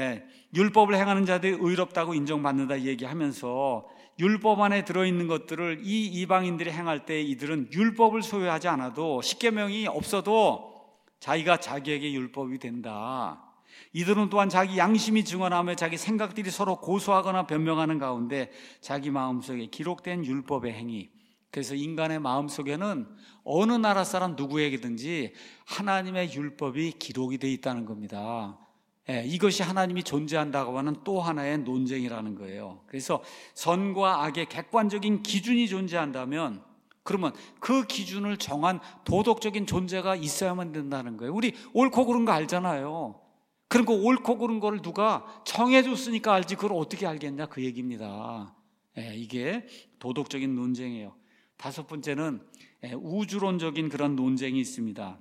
율법을 행하는 자들이 의롭다고 인정받는다 얘기하면서 율법 안에 들어있는 것들을 이 이방인들이 행할 때 이들은 율법을 소유하지 않아도 십계명이 없어도 자기가 자기에게 율법이 된다. 이들은 또한 자기 양심이 증언하며 자기 생각들이 서로 고소하거나 변명하는 가운데 자기 마음속에 기록된 율법의 행위, 그래서 인간의 마음속에는 어느 나라 사람 누구에게든지 하나님의 율법이 기록이 되어 있다는 겁니다. 이것이 하나님이 존재한다고 하는 또 하나의 논쟁이라는 거예요. 그래서 선과 악의 객관적인 기준이 존재한다면 그러면 그 기준을 정한 도덕적인 존재가 있어야만 된다는 거예요. 우리 옳고 그른 거 알잖아요. 그런 거 옳고 그른 거를 누가 정해줬으니까 알지 그걸 어떻게 알겠냐, 그 얘기입니다. 이게 도덕적인 논쟁이에요. 다섯 번째는 우주론적인 그런 논쟁이 있습니다.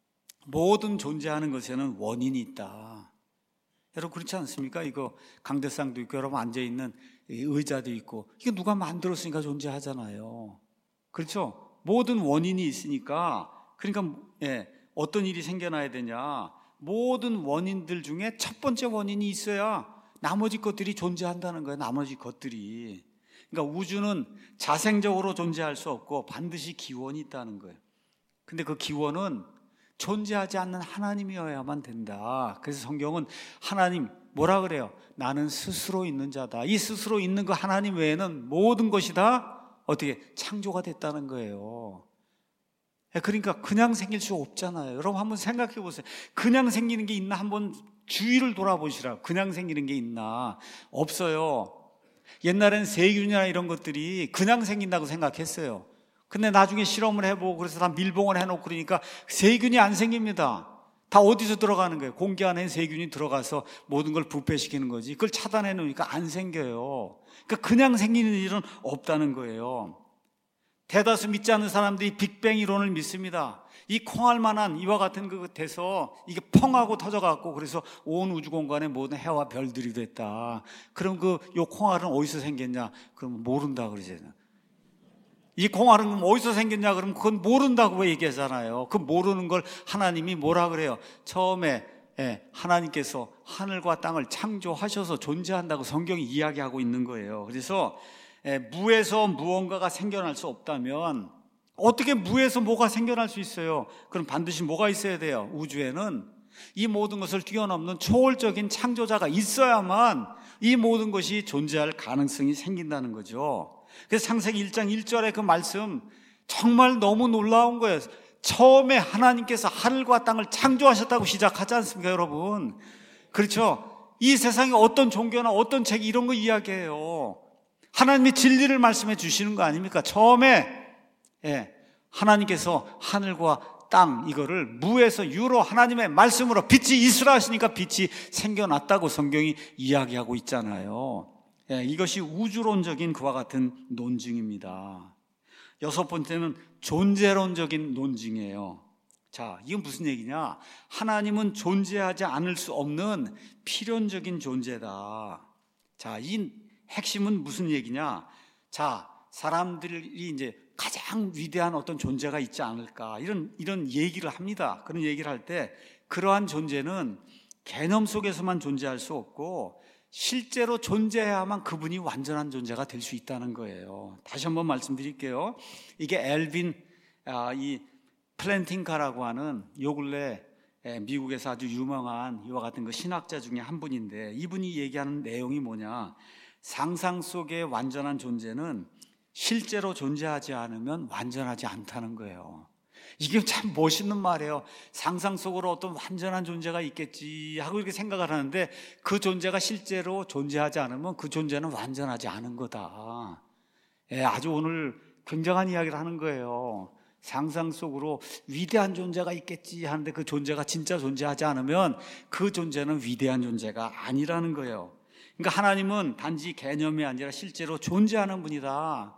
모든 존재하는 것에는 원인이 있다. 여러분 그렇지 않습니까? 이거 강대상도 있고 여러분 앉아있는 의자도 있고 이게 누가 만들었으니까 존재하잖아요. 그렇죠? 모든 원인이 있으니까, 그러니까 어떤 일이 생겨나야 되냐, 모든 원인들 중에 첫 번째 원인이 있어야 나머지 것들이 존재한다는 거예요. 나머지 것들이. 그러니까 우주는 자생적으로 존재할 수 없고 반드시 기원이 있다는 거예요. 근데 그 기원은 존재하지 않는 하나님이어야만 된다. 그래서 성경은 하나님 뭐라 그래요? 나는 스스로 있는 자다. 이 스스로 있는 그 하나님 외에는 모든 것이 다 어떻게 창조가 됐다는 거예요. 그러니까 그냥 생길 수 없잖아요. 여러분 한번 생각해 보세요. 그냥 생기는 게 있나 한번 주위를 돌아보시라. 그냥 생기는 게 있나? 없어요. 옛날엔 세균이나 이런 것들이 그냥 생긴다고 생각했어요. 근데 나중에 실험을 해보고 그래서 다 밀봉을 해놓고 그러니까 세균이 안 생깁니다. 다 어디서 들어가는 거예요? 공기 안에 세균이 들어가서 모든 걸 부패시키는 거지. 그걸 차단해 놓으니까 안 생겨요. 그러니까 그냥 생기는 일은 없다는 거예요. 대다수 믿지 않는 사람들이 빅뱅 이론을 믿습니다. 이 콩알 만한 이와 같은 것에서 이게 펑하고 터져갖고 그래서 온 우주 공간에 모든 해와 별들이 됐다. 그럼 요 콩알은 어디서 생겼냐? 그럼 모른다 그러잖아요. 이 콩알은 그럼 어디서 생겼냐? 그러면 그건 모른다고 얘기하잖아요. 그 모르는 걸 하나님이 뭐라 그래요? 처음에 하나님께서 하늘과 땅을 창조하셔서 존재한다고 성경이 이야기하고 있는 거예요. 그래서 무에서 무언가가 생겨날 수 없다면 어떻게 무에서 뭐가 생겨날 수 있어요? 그럼 반드시 뭐가 있어야 돼요? 우주에는 이 모든 것을 뛰어넘는 초월적인 창조자가 있어야만 이 모든 것이 존재할 가능성이 생긴다는 거죠. 그래서 창세기 1장 1절의 그 말씀 정말 너무 놀라운 거예요. 처음에 하나님께서 하늘과 땅을 창조하셨다고 시작하지 않습니까, 여러분? 그렇죠? 이 세상에 어떤 종교나 어떤 책이 이런 거 이야기해요. 하나님이 진리를 말씀해 주시는 거 아닙니까? 처음에 하나님께서 하늘과 땅 이거를 무에서 유로 하나님의 말씀으로 빛이 있으라 하시니까 빛이 생겨났다고 성경이 이야기하고 있잖아요. 이것이 우주론적인 그와 같은 논증입니다. 여섯 번째는 존재론적인 논증이에요. 자, 이건 무슨 얘기냐? 하나님은 존재하지 않을 수 없는 필연적인 존재다. 자, 이 핵심은 무슨 얘기냐? 자, 사람들이 이제 가장 위대한 어떤 존재가 있지 않을까 이런 얘기를 합니다. 그런 얘기를 할 때 그러한 존재는 개념 속에서만 존재할 수 없고 실제로 존재해야만 그분이 완전한 존재가 될 수 있다는 거예요. 다시 한번 말씀드릴게요. 이게 엘빈 이 플랜팅카라고 하는 요 근래 미국에서 아주 유명한 이와 같은 그 신학자 중에 한 분인데 이분이 얘기하는 내용이 뭐냐? 상상 속의 완전한 존재는 실제로 존재하지 않으면 완전하지 않다는 거예요. 이게 참 멋있는 말이에요. 상상 속으로 어떤 완전한 존재가 있겠지 하고 이렇게 생각을 하는데 그 존재가 실제로 존재하지 않으면 그 존재는 완전하지 않은 거다. 아주 오늘 굉장한 이야기를 하는 거예요. 상상 속으로 위대한 존재가 있겠지 하는데 그 존재가 진짜 존재하지 않으면 그 존재는 위대한 존재가 아니라는 거예요. 그러니까 하나님은 단지 개념이 아니라 실제로 존재하는 분이다.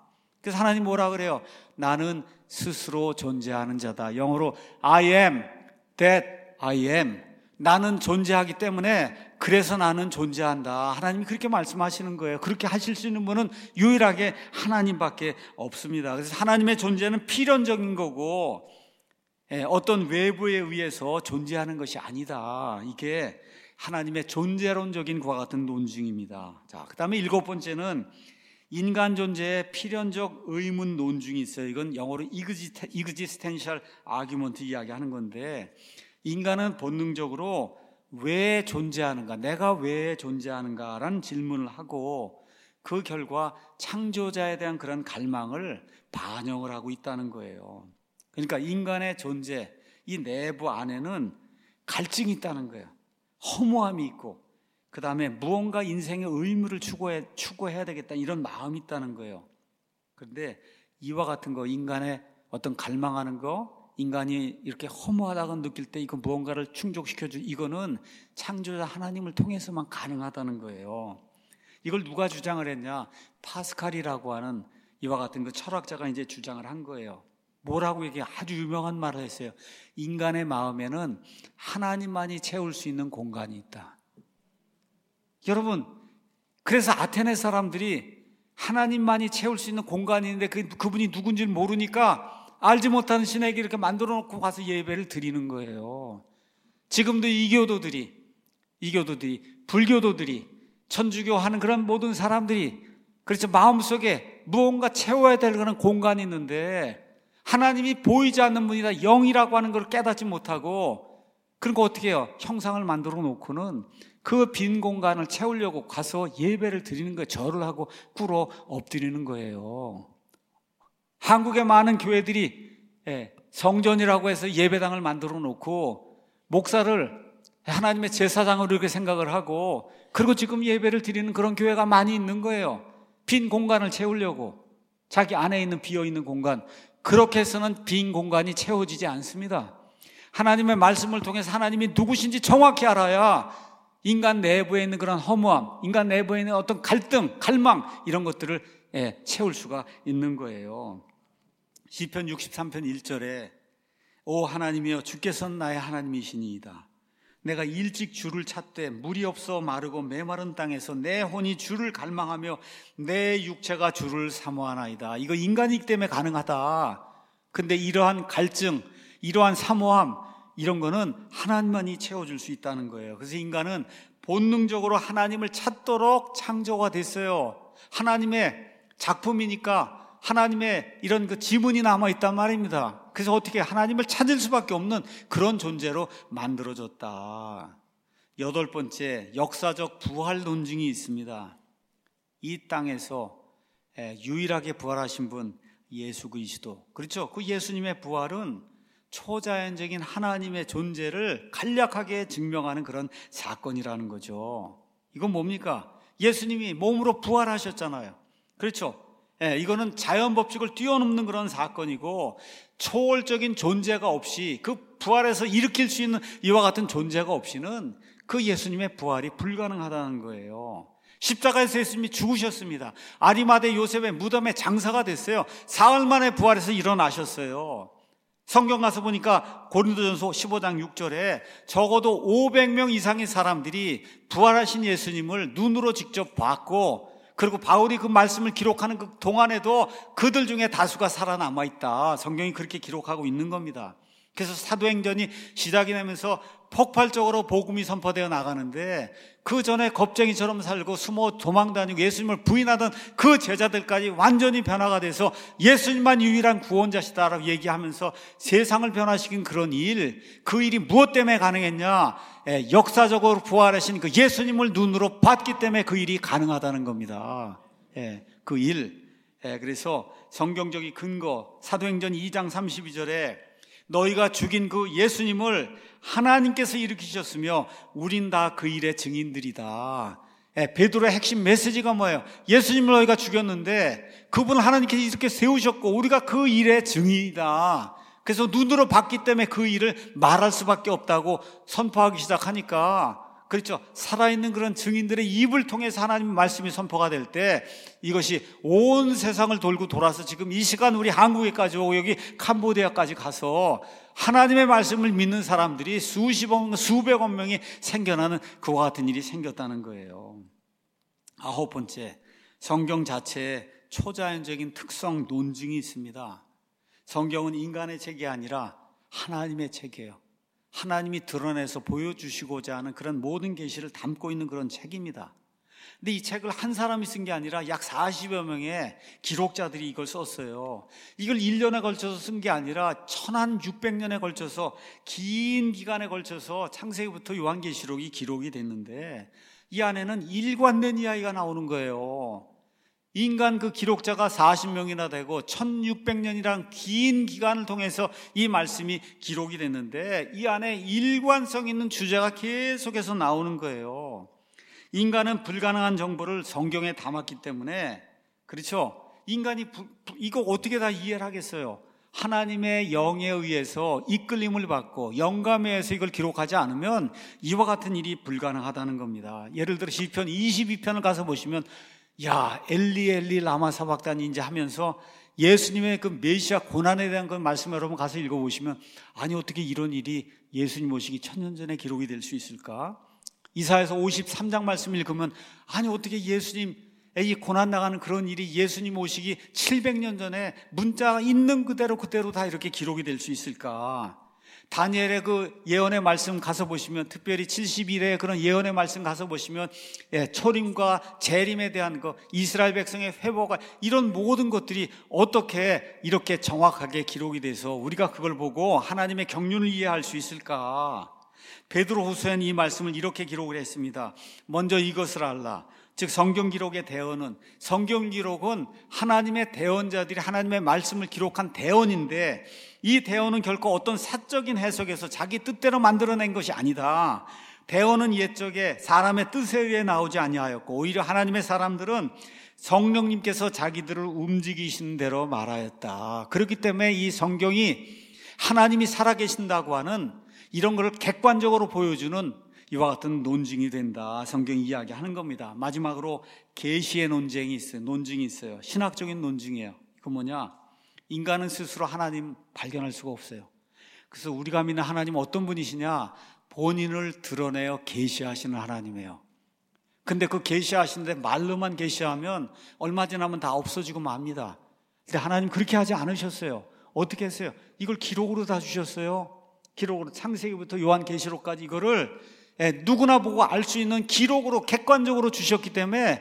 그래서 하나님 뭐라 그래요? 나는 스스로 존재하는 자다. 영어로 I am that I am. 나는 존재하기 때문에 그래서 나는 존재한다. 하나님이 그렇게 말씀하시는 거예요. 그렇게 하실 수 있는 분은 유일하게 하나님밖에 없습니다. 그래서 하나님의 존재는 필연적인 거고 어떤 외부에 의해서 존재하는 것이 아니다. 이게 하나님의 존재론적인 그와 같은 논증입니다. 자, 그 다음에 7번째는 인간 존재의 필연적 의문 논증이 있어요. 이건 영어로 existential argument 이야기하는 건데, 인간은 본능적으로 왜 존재하는가, 내가 왜 존재하는가라는 질문을 하고 그 결과 창조자에 대한 그런 갈망을 반영을 하고 있다는 거예요. 그러니까 인간의 존재, 이 내부 안에는 갈증이 있다는 거예요. 허무함이 있고, 그 다음에 무언가 인생의 의무를 추구해야 되겠다, 이런 마음이 있다는 거예요. 그런데 이와 같은 거, 인간의 어떤 갈망하는 거, 인간이 이렇게 허무하다고 느낄 때 이거 무언가를 충족시켜줄, 이거는 창조자 하나님을 통해서만 가능하다는 거예요. 이걸 누가 주장을 했냐? 파스칼이라고 하는 이와 같은 그 철학자가 이제 주장을 한 거예요. 뭐라고 이게 아주 유명한 말을 했어요. 인간의 마음에는 하나님만이 채울 수 있는 공간이 있다. 여러분, 그래서 아테네 사람들이 하나님만이 채울 수 있는 공간이 있는데 그분이 누군지를 모르니까 알지 못하는 신에게 이렇게 만들어 놓고 가서 예배를 드리는 거예요. 지금도 이교도들이, 불교도들이, 천주교 하는 그런 모든 사람들이, 그렇죠, 마음속에 무언가 채워야 될 그런 공간이 있는데 하나님이 보이지 않는 분이다, 영이라고 하는 걸 깨닫지 못하고, 그러니까 어떻게 해요? 형상을 만들어 놓고는 그 빈 공간을 채우려고 가서 예배를 드리는 거예요. 절을 하고 꿇어 엎드리는 거예요. 한국의 많은 교회들이 성전이라고 해서 예배당을 만들어 놓고 목사를 하나님의 제사장으로 이렇게 생각을 하고, 그리고 지금 예배를 드리는 그런 교회가 많이 있는 거예요. 빈 공간을 채우려고, 자기 안에 있는 비어있는 공간. 그렇게 해서는 빈 공간이 채워지지 않습니다. 하나님의 말씀을 통해서 하나님이 누구신지 정확히 알아야 인간 내부에 있는 그런 허무함, 인간 내부에 있는 어떤 갈등, 갈망, 이런 것들을 채울 수가 있는 거예요. 시편 63편 1절에 오 하나님이여, 주께서는 나의 하나님이시니이다. 내가 일찍 주를 찾되 물이 없어 마르고 메마른 땅에서 내 혼이 주를 갈망하며 내 육체가 주를 사모하나이다. 이거 인간이기 때문에 가능하다. 근데 이러한 갈증, 이러한 사모함, 이런 거는 하나님만이 채워줄 수 있다는 거예요. 그래서 인간은 본능적으로 하나님을 찾도록 창조가 됐어요. 하나님의 작품이니까 하나님의 이런 그 지문이 남아있단 말입니다. 그래서 어떻게 하나님을 찾을 수밖에 없는 그런 존재로 만들어졌다. 8번째, 역사적 부활 논증이 있습니다. 이 땅에서 유일하게 부활하신 분, 예수 그리스도. 그렇죠? 그 예수님의 부활은 초자연적인 하나님의 존재를 간략하게 증명하는 그런 사건이라는 거죠. 이건 뭡니까? 예수님이 몸으로 부활하셨잖아요. 그렇죠? 이거는 자연 법칙을 뛰어넘는 그런 사건이고, 초월적인 존재가 없이, 그 부활에서 일으킬 수 있는 이와 같은 존재가 없이는 그 예수님의 부활이 불가능하다는 거예요. 십자가에서 예수님이 죽으셨습니다. 아리마대 요셉의 무덤에 장사가 됐어요. 사흘 만에 부활해서 일어나셨어요. 성경 가서 보니까 고린도전서 15장 6절에 적어도 500명 이상의 사람들이 부활하신 예수님을 눈으로 직접 봤고, 그리고 바울이 그 말씀을 기록하는 그 동안에도 그들 중에 다수가 살아남아 있다. 성경이 그렇게 기록하고 있는 겁니다. 그래서 사도행전이 시작이 되면서 폭발적으로 복음이 선포되어 나가는데, 그 전에 겁쟁이처럼 살고 숨어 도망다니고 예수님을 부인하던 그 제자들까지 완전히 변화가 돼서 예수님만 유일한 구원자시다라고 얘기하면서 세상을 변화시킨 그런 일, 그 일이 무엇 때문에 가능했냐? 역사적으로 부활하신 그 예수님을 눈으로 봤기 때문에 그 일이 가능하다는 겁니다. 그 일. 그래서 성경적인 근거, 사도행전 2장 32절에 너희가 죽인 그 예수님을 하나님께서 일으키셨으며 우린 다 그 일의 증인들이다. 베드로의 핵심 메시지가 뭐예요? 예수님을 너희가 죽였는데 그분을 하나님께서 이렇게 세우셨고 우리가 그 일의 증인이다. 그래서 눈으로 봤기 때문에 그 일을 말할 수밖에 없다고 선포하기 시작하니까 그렇죠. 살아있는 그런 증인들의 입을 통해서 하나님의 말씀이 선포가 될 때 이것이 온 세상을 돌고 돌아서 지금 이 시간 우리 한국에까지 오고 여기 캄보디아까지 가서 하나님의 말씀을 믿는 사람들이 수백억 명이 생겨나는 그와 같은 일이 생겼다는 거예요. 9번째, 성경 자체에 초자연적인 특성 논증이 있습니다. 성경은 인간의 책이 아니라 하나님의 책이에요. 하나님이 드러내서 보여주시고자 하는 그런 모든 계시를 담고 있는 그런 책입니다. 근데 이 책을 한 사람이 쓴 게 아니라 약 40여 명의 기록자들이 이걸 썼어요. 이걸 1년에 걸쳐서 쓴 게 아니라 1600년에 걸쳐서 긴 기간에 걸쳐서 창세기부터 요한계시록이 기록이 됐는데 이 안에는 일관된 이야기가 나오는 거예요. 인간 그 기록자가 40명이나 되고 1600년이란 긴 기간을 통해서 이 말씀이 기록이 됐는데 이 안에 일관성 있는 주제가 계속해서 나오는 거예요. 인간은 불가능한 정보를 성경에 담았기 때문에, 그렇죠? 인간이 이거 어떻게 다 이해를 하겠어요? 하나님의 영에 의해서 이끌림을 받고 영감에 의해서 이걸 기록하지 않으면 이와 같은 일이 불가능하다는 겁니다. 예를 들어 시편 22편을 가서 보시면 야, 엘리 엘리 라마 사박다니 이제 하면서 예수님의 그 메시아 고난에 대한 그 말씀 여러분 가서 읽어보시면 아니 어떻게 이런 일이 예수님 오시기 1000년 전에 기록이 될 수 있을까? 이사야서 53장 말씀 읽으면 아니 어떻게 예수님 이 고난 나가는 그런 일이 예수님 오시기 700년 전에 문자가 있는 그대로 다 이렇게 기록이 될 수 있을까? 다니엘의 그 예언의 말씀 가서 보시면 특별히 70일의 그런 예언의 말씀 가서 보시면 초림과 재림에 대한 거 이스라엘 백성의 회복과 이런 모든 것들이 어떻게 이렇게 정확하게 기록이 돼서 우리가 그걸 보고 하나님의 경륜을 이해할 수 있을까? 베드로후서에는 이 말씀을 이렇게 기록을 했습니다. 먼저 이것을 알라. 즉 성경 기록의 대언은, 성경 기록은 하나님의 대언자들이 하나님의 말씀을 기록한 대언인데 이 대언은 결코 어떤 사적인 해석에서 자기 뜻대로 만들어낸 것이 아니다. 대언은 옛적에 사람의 뜻에 의해 나오지 아니하였고 오히려 하나님의 사람들은 성령님께서 자기들을 움직이신 대로 말하였다. 그렇기 때문에 이 성경이 하나님이 살아계신다고 하는 이런 걸 객관적으로 보여주는 이와 같은 논증이 된다. 성경이 이야기하는 겁니다. 마지막으로 계시의 논증이 있어요. 신학적인 논증이에요. 그 뭐냐? 인간은 스스로 하나님 발견할 수가 없어요. 그래서 우리가 믿는 하나님은 어떤 분이시냐? 본인을 드러내어 계시하시는 하나님이에요. 근데 그 계시하시는데 말로만 계시하면 얼마 지나면 다 없어지고 맙니다. 근데 하나님 그렇게 하지 않으셨어요. 어떻게 했어요? 이걸 기록으로 다 주셨어요. 기록으로 창세기부터 요한계시록까지 이거를 누구나 보고 알 수 있는 기록으로 객관적으로 주셨기 때문에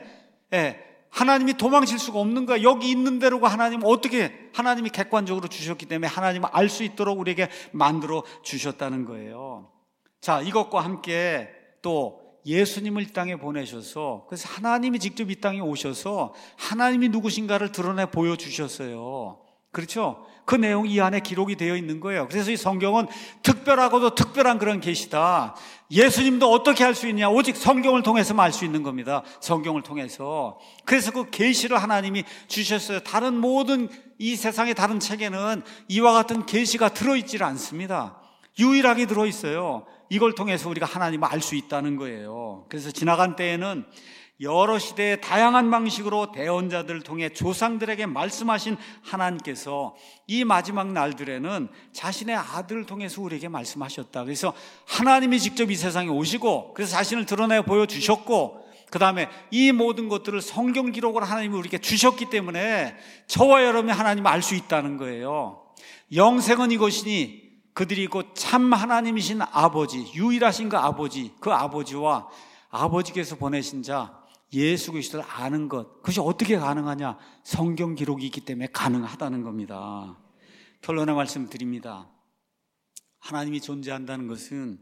하나님이 도망칠 수가 없는 거야. 여기 있는 대로가 하나님 어떻게 하나님이 객관적으로 주셨기 때문에 하나님을 알 수 있도록 우리에게 만들어 주셨다는 거예요. 자, 이것과 함께 또 예수님을 이 땅에 보내셔서 그래서 하나님이 직접 이 땅에 오셔서 하나님이 누구신가를 드러내 보여주셨어요. 그렇죠? 그 내용이 이 안에 기록이 되어 있는 거예요. 그래서 이 성경은 특별하고도 특별한 그런 계시다. 예수님도 어떻게 할 수 있냐? 오직 성경을 통해서만 알 수 있는 겁니다. 성경을 통해서. 그래서 그 계시를 하나님이 주셨어요. 다른 모든 이 세상의 다른 책에는 이와 같은 계시가 들어있질 않습니다. 유일하게 들어있어요. 이걸 통해서 우리가 하나님을 알 수 있다는 거예요. 그래서 지나간 때에는 여러 시대의 다양한 방식으로 대언자들을 통해 조상들에게 말씀하신 하나님께서 이 마지막 날들에는 자신의 아들을 통해서 우리에게 말씀하셨다. 그래서 하나님이 직접 이 세상에 오시고 그래서 자신을 드러내 보여주셨고 그 다음에 이 모든 것들을 성경 기록으로 하나님이 우리에게 주셨기 때문에 저와 여러분이 하나님을 알 수 있다는 거예요. 영생은 이것이니 그들이 곧 참 하나님이신 아버지, 유일하신 그 아버지와 아버지께서 보내신 자 예수 그리스도를 아는 것, 그것이 어떻게 가능하냐? 성경 기록이 있기 때문에 가능하다는 겁니다. 결론의 말씀 드립니다. 하나님이 존재한다는 것은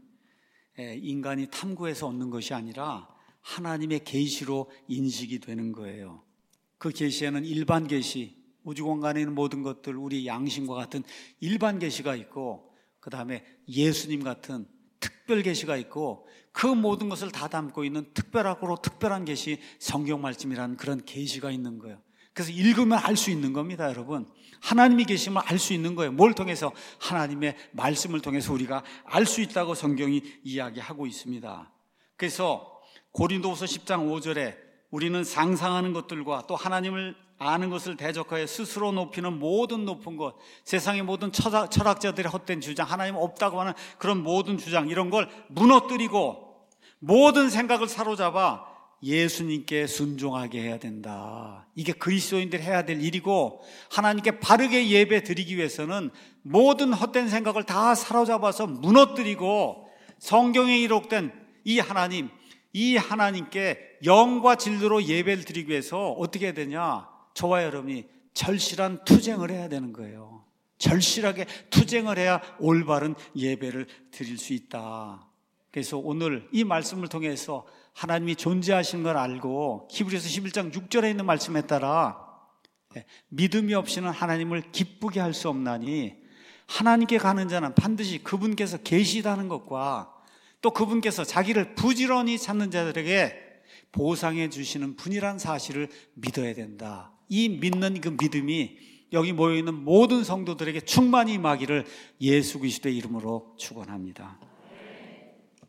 인간이 탐구해서 얻는 것이 아니라 하나님의 계시로 인식이 되는 거예요. 그 계시에는 일반 계시, 우주공간에 있는 모든 것들, 우리 양심과 같은 일반 계시가 있고 그 다음에 예수님 같은 특별 계시가 있고 그 모든 것을 다 담고 있는 특별하고 특별한 계시, 성경 말씀이라는 그런 계시가 있는 거예요. 그래서 읽으면 알 수 있는 겁니다, 여러분. 하나님이 계시면 알 수 있는 거예요. 뭘 통해서? 하나님의 말씀을 통해서 우리가 알 수 있다고 성경이 이야기하고 있습니다. 그래서 고린도후서 10장 5절에 우리는 상상하는 것들과 또 하나님을 아는 것을 대적하여 스스로 높이는 모든 높은 것, 세상의 모든 철학자들의 헛된 주장, 하나님 없다고 하는 그런 모든 주장, 이런 걸 무너뜨리고 모든 생각을 사로잡아 예수님께 순종하게 해야 된다. 이게 그리스도인들이 해야 될 일이고, 하나님께 바르게 예배 드리기 위해서는 모든 헛된 생각을 다 사로잡아서 무너뜨리고 성경에 기록된 이 하나님, 이 하나님께 영과 진리로 예배를 드리기 위해서 어떻게 해야 되냐? 저와 여러분이 절실한 투쟁을 해야 되는 거예요. 절실하게 투쟁을 해야 올바른 예배를 드릴 수 있다. 그래서 오늘 이 말씀을 통해서 하나님이 존재하시는 걸 알고, 히브리서 11장 6절에 있는 말씀에 따라 믿음이 없이는 하나님을 기쁘게 할 수 없나니 하나님께 가는 자는 반드시 그분께서 계시다는 것과 또 그분께서 자기를 부지런히 찾는 자들에게 보상해 주시는 분이란 사실을 믿어야 된다. 이 믿는 그 믿음이 여기 모여있는 모든 성도들에게 충만히 임하기를 예수 그리스도의 이름으로 축원합니다.